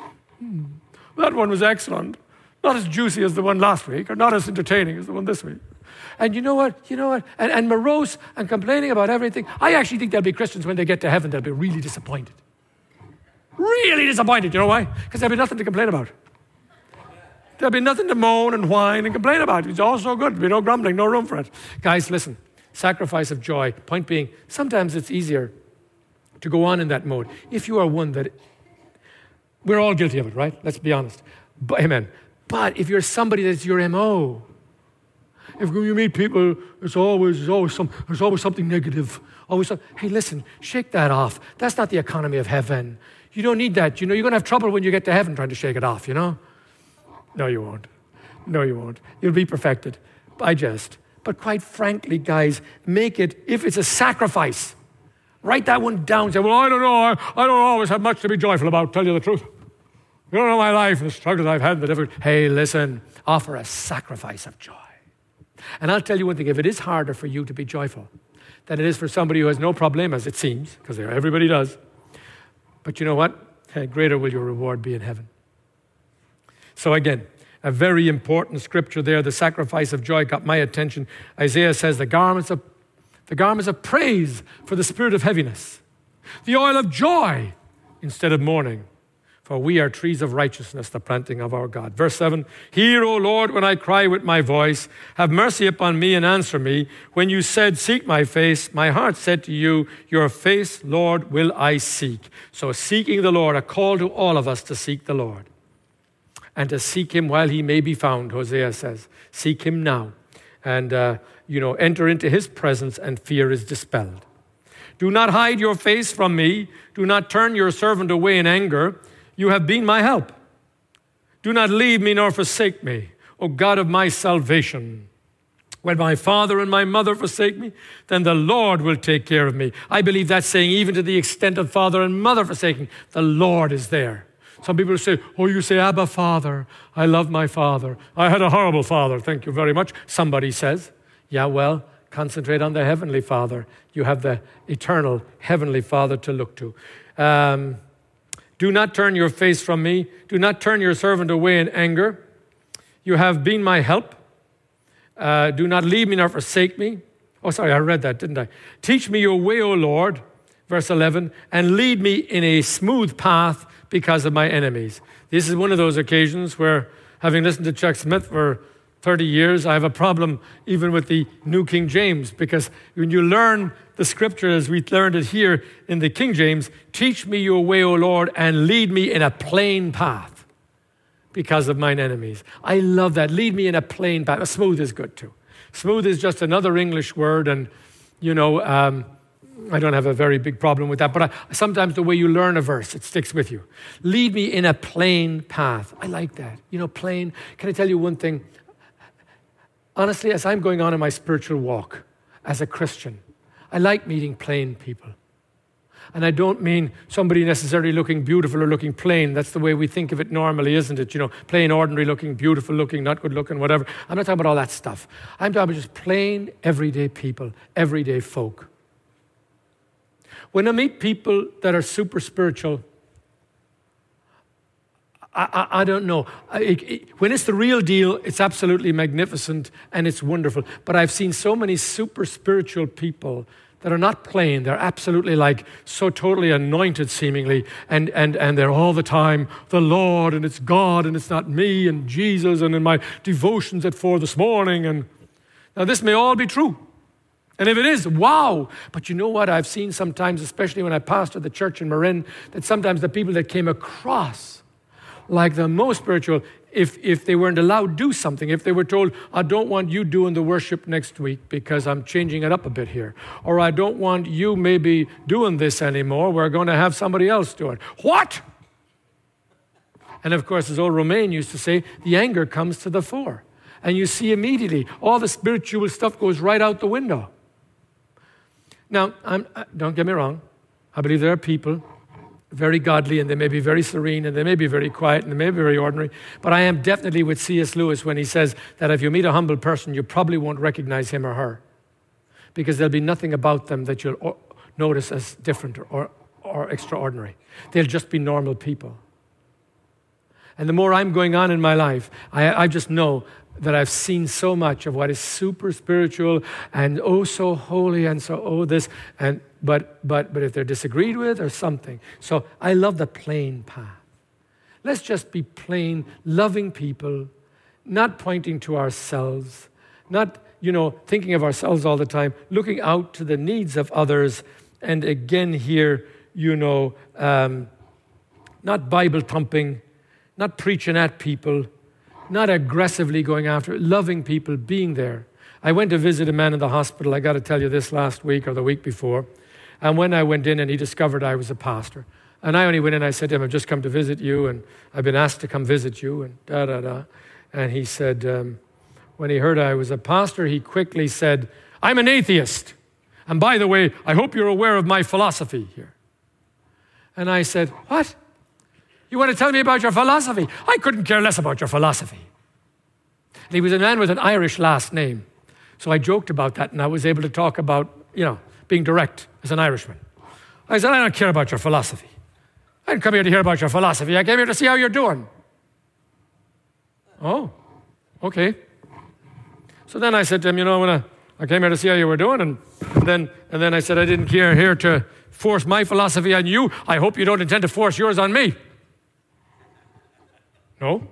That one was excellent. Not as juicy as the one last week, or not as entertaining as the one this week. And you know what? And morose and complaining about everything. I actually think there'll be Christians when they get to heaven, they'll be really disappointed. Really disappointed. You know why? Because there'll be nothing to complain about. There'll be nothing to moan and whine and complain about. It's all so good. There'll be no grumbling, no room for it. Guys, listen. Sacrifice of joy. Point being, sometimes it's easier to go on in that mode. If you are one that, we're all guilty of it, right? Let's be honest. But, amen. But if you're somebody that's your MO, if you meet people, there's always something negative. Hey, listen, shake that off. That's not the economy of heaven. You don't need that. You know, you're going to have trouble when you get to heaven trying to shake it off, you know? No, you won't. No, you won't. You'll be perfected. I jest. But quite frankly, guys, make it, if it's a sacrifice, write that one down. Say, well, I don't know. I don't always have much to be joyful about, tell you the truth. You don't know my life, the struggles I've had, the difficult. Hey, listen, offer a sacrifice of joy. And I'll tell you one thing, if it is harder for you to be joyful than it is for somebody who has no problemas, it seems, because everybody does. But you know what? Greater will your reward be in heaven. So again, a very important scripture there, the sacrifice of joy got my attention. Isaiah says the garments of praise for the spirit of heaviness, the oil of joy instead of mourning. For we are trees of righteousness, the planting of our God. Verse 7, hear, O Lord, when I cry with my voice. Have mercy upon me and answer me. When you said, seek my face, my heart said to you, your face, Lord, will I seek. So seeking the Lord, a call to all of us to seek the Lord. And to seek him while he may be found, Hosea says. Seek him now. And, enter into his presence and fear is dispelled. Do not hide your face from me. Do not turn your servant away in anger. You have been my help. Do not leave me nor forsake me, O God of my salvation. When my father and my mother forsake me, then the Lord will take care of me. I believe that's saying even to the extent of father and mother forsaking, the Lord is there. Some people say, you say, Abba, Father. I love my father. I had a horrible father. Thank you very much. Somebody says, yeah, well, concentrate on the heavenly Father. You have the eternal heavenly Father to look to. Do not turn your face from me. Do not turn your servant away in anger. You have been my help. Do not leave me nor forsake me, Oh, sorry, I read that, didn't I? Teach me your way, O Lord, verse 11, and lead me in a smooth path because of my enemies. This is one of those occasions where, having listened to Chuck Smith for 30 years, I have a problem even with the New King James, because when you learn the scripture as we learned it here in the King James, teach me your way, O Lord, and lead me in a plain path because of mine enemies. I love that. Lead me in a plain path. Smooth is good too. Smooth is just another English word, and I don't have a very big problem with that, but sometimes the way you learn a verse, it sticks with you. Lead me in a plain path. I like that. Plain. Can I tell you one thing? Honestly, as I'm going on in my spiritual walk as a Christian, I like meeting plain people. And I don't mean somebody necessarily looking beautiful or looking plain. That's the way we think of it normally, isn't it? Plain, ordinary looking, beautiful looking, not good looking, whatever. I'm not talking about all that stuff. I'm talking about just plain, everyday people, everyday folk. When I meet people that are super spiritual, I don't know. When it's the real deal, it's absolutely magnificent and it's wonderful. But I've seen so many super spiritual people that are not plain. They're absolutely so totally anointed seemingly. And they're all the time, the Lord, and it's God, and it's not me, and Jesus, and in my devotions at 4 this morning. And now this may all be true. And if it is, wow. But you know what? I've seen sometimes, especially when I pastored the church in Marin, that sometimes the people that came across like the most spiritual, if they weren't allowed to do something, if they were told, I don't want you doing the worship next week because I'm changing it up a bit here, or I don't want you maybe doing this anymore, we're going to have somebody else do it. What? And of course, as old Romain used to say, the anger comes to the fore. And you see immediately, all the spiritual stuff goes right out the window. Now, don't get me wrong. I believe there are people very godly, and they may be very serene, and they may be very quiet, and they may be very ordinary. But I am definitely with C.S. Lewis when he says that if you meet a humble person, you probably won't recognize him or her, because there'll be nothing about them that you'll notice as different or extraordinary. They'll just be normal people. And the more I'm going on in my life, I just know that I've seen so much of what is super spiritual and so holy and so this, and but if they're disagreed with or something. So I love the plain path. Let's just be plain, loving people, not pointing to ourselves, not thinking of ourselves all the time, looking out to the needs of others, and again here, not Bible thumping, not preaching at people, not aggressively going after it, loving people, being there. I went to visit a man in the hospital. I got to tell you this last week or the week before. And when I went in and he discovered I was a pastor. And I only went in, I said to him, I've just come to visit you and I've been asked to come visit you and da-da-da. And he said, when he heard I was a pastor, he quickly said, I'm an atheist. And by the way, I hope you're aware of my philosophy here. And I said, what? You want to tell me about your philosophy? I couldn't care less about your philosophy. And he was a man with an Irish last name. So I joked about that, and I was able to talk about, being direct as an Irishman. I said, I don't care about your philosophy. I didn't come here to hear about your philosophy. I came here to see how you're doing. Oh, okay. So then I said to him, when I came here to see how you were doing, and then I said, I didn't care here to force my philosophy on you. I hope you don't intend to force yours on me. No.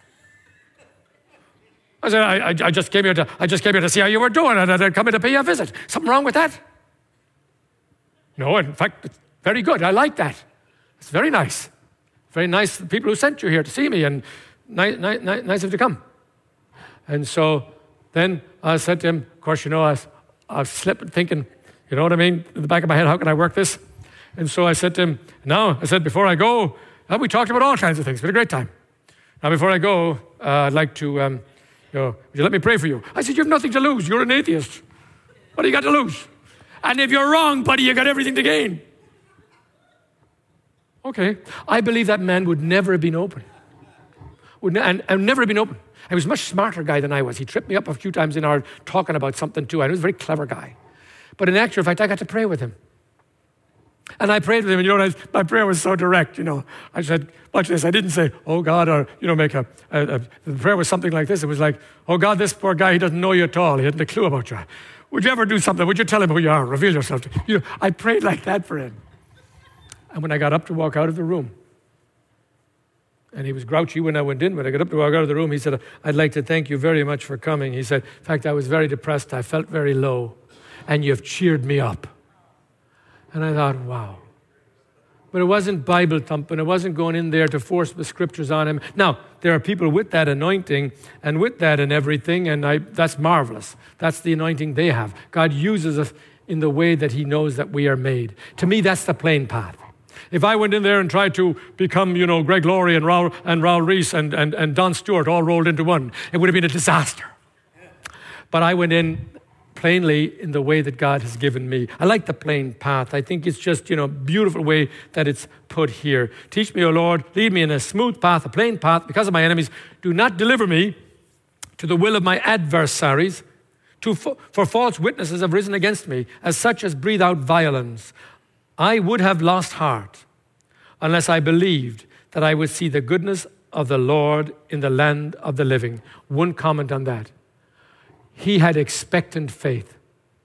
I said, I just came here to see how you were doing, and I'd come in to pay you a visit. Something wrong with that? No, in fact, it's very good. I like that. It's very nice. Very nice, the people who sent you here to see me, and nice of you to come. And so then I said to him, of course, I was slipping, thinking, you know what I mean, in the back of my head, how can I work this? And so I said to him, before I go, we talked about all kinds of things. We had a great time. Now, before I go, I'd like to, would you let me pray for you? I said, you have nothing to lose. You're an atheist. What do you got to lose? And if you're wrong, buddy, you got everything to gain. Okay. I believe that man would never have been open. And never have been open. He was a much smarter guy than I was. He tripped me up a few times in our talking about something too. And he was a very clever guy. But in actual fact, I got to pray with him. And I prayed with him, and my prayer was so direct, I said, watch this. I didn't say, oh God, or, the prayer was something like this. It was like, oh God, this poor guy, he doesn't know you at all. He hadn't a clue about you. would you ever do something? Would you tell him who you are? Reveal yourself to you. I prayed like that for him. And when I got up to walk out of the room, and he was grouchy when I went in. When I got up to walk out of the room, he said, I'd like to thank you very much for coming. He said, in fact, I was very depressed. I felt very low. And you've cheered me up. And I thought, wow. But it wasn't Bible thumping. It wasn't going in there to force the scriptures on him. Now, there are people with that anointing and with that and everything, and that's marvelous. That's the anointing they have. God uses us in the way that he knows that we are made. To me, that's the plain path. If I went in there and tried to become, Greg Laurie and Raul Reese and Don Stewart all rolled into one, it would have been a disaster. But I went in plainly in the way that God has given me. I like the plain path. I think it's just, beautiful way that it's put here. Teach me, O Lord, lead me in a smooth path, a plain path, because of my enemies. Do not deliver me to the will of my adversaries, for false witnesses have risen against me, as such as breathe out violence. I would have lost heart unless I believed that I would see the goodness of the Lord in the land of the living. One comment on that. He had expectant faith.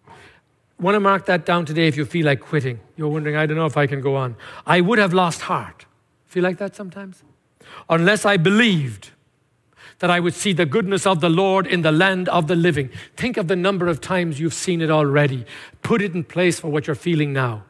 Want to mark that down today if you feel like quitting. You're wondering, I don't know if I can go on. I would have lost heart. Feel like that sometimes? Unless I believed that I would see the goodness of the Lord in the land of the living. Think of the number of times you've seen it already. Put it in place for what you're feeling now.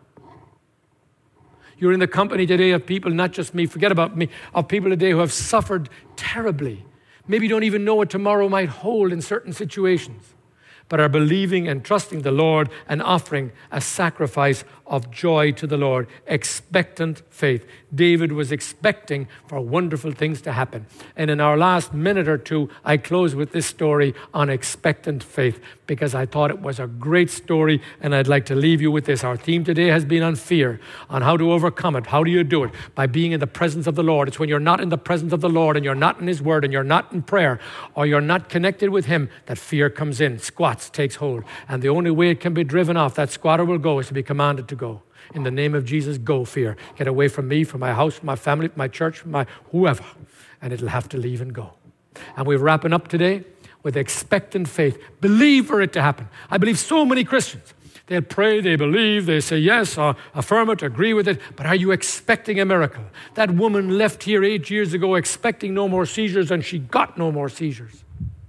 You're in the company today of people, not just me, forget about me, of people today who have suffered terribly. Maybe don't even know what tomorrow might hold in certain situations, but are believing and trusting the Lord and offering a sacrifice of joy to the Lord. Expectant faith. David was expecting for wonderful things to happen. And in our last minute or two, I close with this story on expectant faith because I thought it was a great story, and I'd like to leave you with this. Our theme today has been on fear, on how to overcome it. How do you do it? By being in the presence of the Lord. It's when you're not in the presence of the Lord and you're not in his word and you're not in prayer or you're not connected with him that fear comes in, squats, takes hold. And the only way it can be driven off, that squatter will go, is to be commanded to go. In the name of Jesus, go, fear. Get away from me, from my house, from my family, from my church, from my whoever. And it'll have to leave and go. And we're wrapping up today with expectant faith. Believe for it to happen. I believe so many Christians, they'll pray, they believe, they say yes, or affirm it, agree with it, but are you expecting a miracle? That woman left here 8 years ago expecting no more seizures, and she got no more seizures.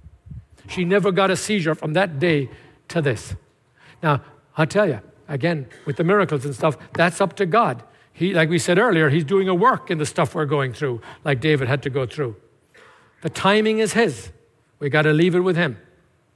She never got a seizure from that day to this. Now, I'll tell you, again, with the miracles and stuff, that's up to God. He, like we said earlier, he's doing a work in the stuff we're going through, like David had to go through. The timing is his. We got to leave it with him.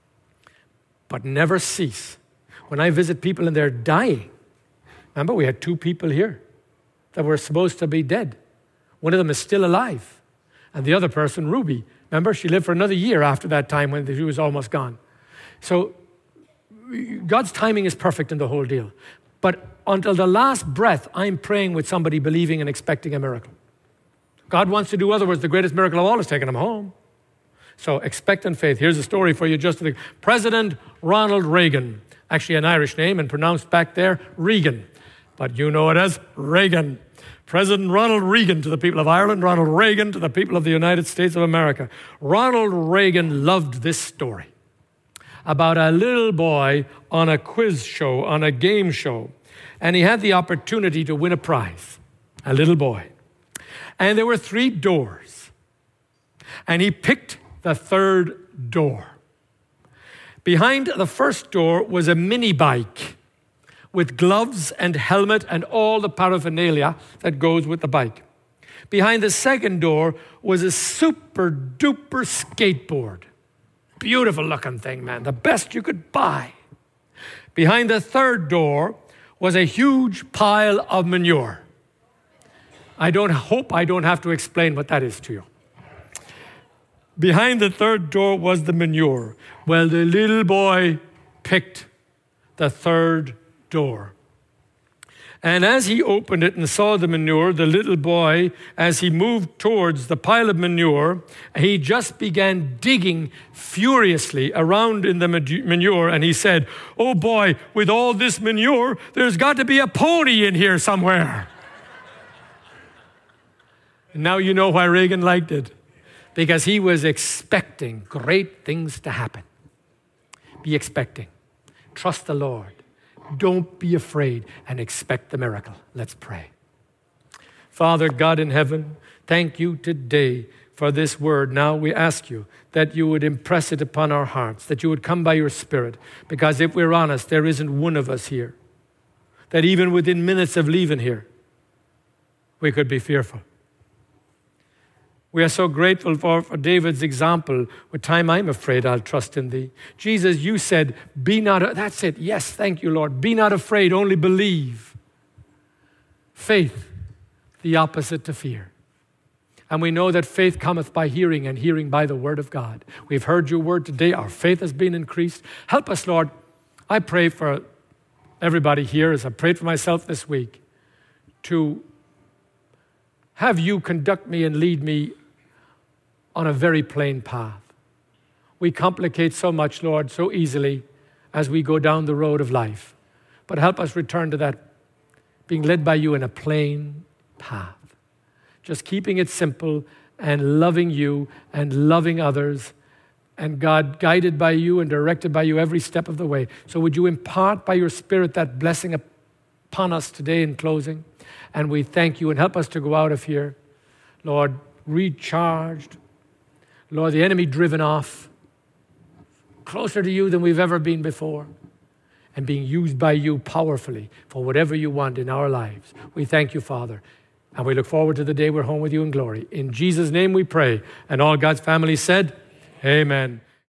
But never cease. When I visit people and they're dying, remember we had 2 people here that were supposed to be dead. One of them is still alive. And the other person, Ruby, remember, she lived for another year after that time when she was almost gone. So God's timing is perfect in the whole deal. But until the last breath, I'm praying with somebody believing and expecting a miracle. God wants to do otherwise. The greatest miracle of all is taking them home. So expectant faith. Here's a story for you just to think. President Ronald Reagan, actually an Irish name and pronounced back there Regan, but you know it as Reagan. President Ronald Reagan to the people of Ireland, Ronald Reagan to the people of the United States of America. Ronald Reagan loved this story about a little boy on a quiz show, on a game show, and he had the opportunity to win a prize, a little boy. And there were 3 doors, and he picked the 3rd door. Behind the first door was a mini bike with gloves and helmet and all the paraphernalia that goes with the bike. Behind the second door was a super duper skateboard. Beautiful looking thing, man. The best you could buy. Behind the third door was a huge pile of manure. I hope I don't have to explain what that is to you. Behind the third door was the manure. Well, the little boy picked the third door. And as he opened it and saw the manure, the little boy, as he moved towards the pile of manure, he just began digging furiously around in the manure, and he said, "Oh boy, with all this manure, there's got to be a pony in here somewhere." And now you know why Reagan liked it. Because he was expecting great things to happen. Be expecting. trust the Lord. Don't be afraid and expect the miracle. Let's pray. Father God in heaven, thank you today for this word. Now we ask you that you would impress it upon our hearts, that you would come by your Spirit, because if we're honest, there isn't one of us here that even within minutes of leaving here, we could be fearful. We are so grateful for David's example. With time I'm afraid, I'll trust in thee. Jesus, you said, be not, that's it. Yes, thank you, Lord. Be not afraid, only believe. Faith, the opposite to fear. And we know that faith cometh by hearing, and hearing by the word of God. We've heard your word today. Our faith has been increased. Help us, Lord. I pray for everybody here, as I prayed for myself this week, to have you conduct me and lead me on a very plain path. We complicate so much, Lord, so easily as we go down the road of life. But help us return to that, being led by you in a plain path. Just keeping it simple and loving you and loving others, and God, guided by you and directed by you every step of the way. So would you impart by your Spirit that blessing upon us today in closing? And we thank you, and help us to go out of here, Lord, recharged. Lord, the enemy driven off, closer to you than we've ever been before, and being used by you powerfully for whatever you want in our lives. We thank you, Father, and we look forward to the day we're home with you in glory. In Jesus' name we pray. And all God's family said, amen.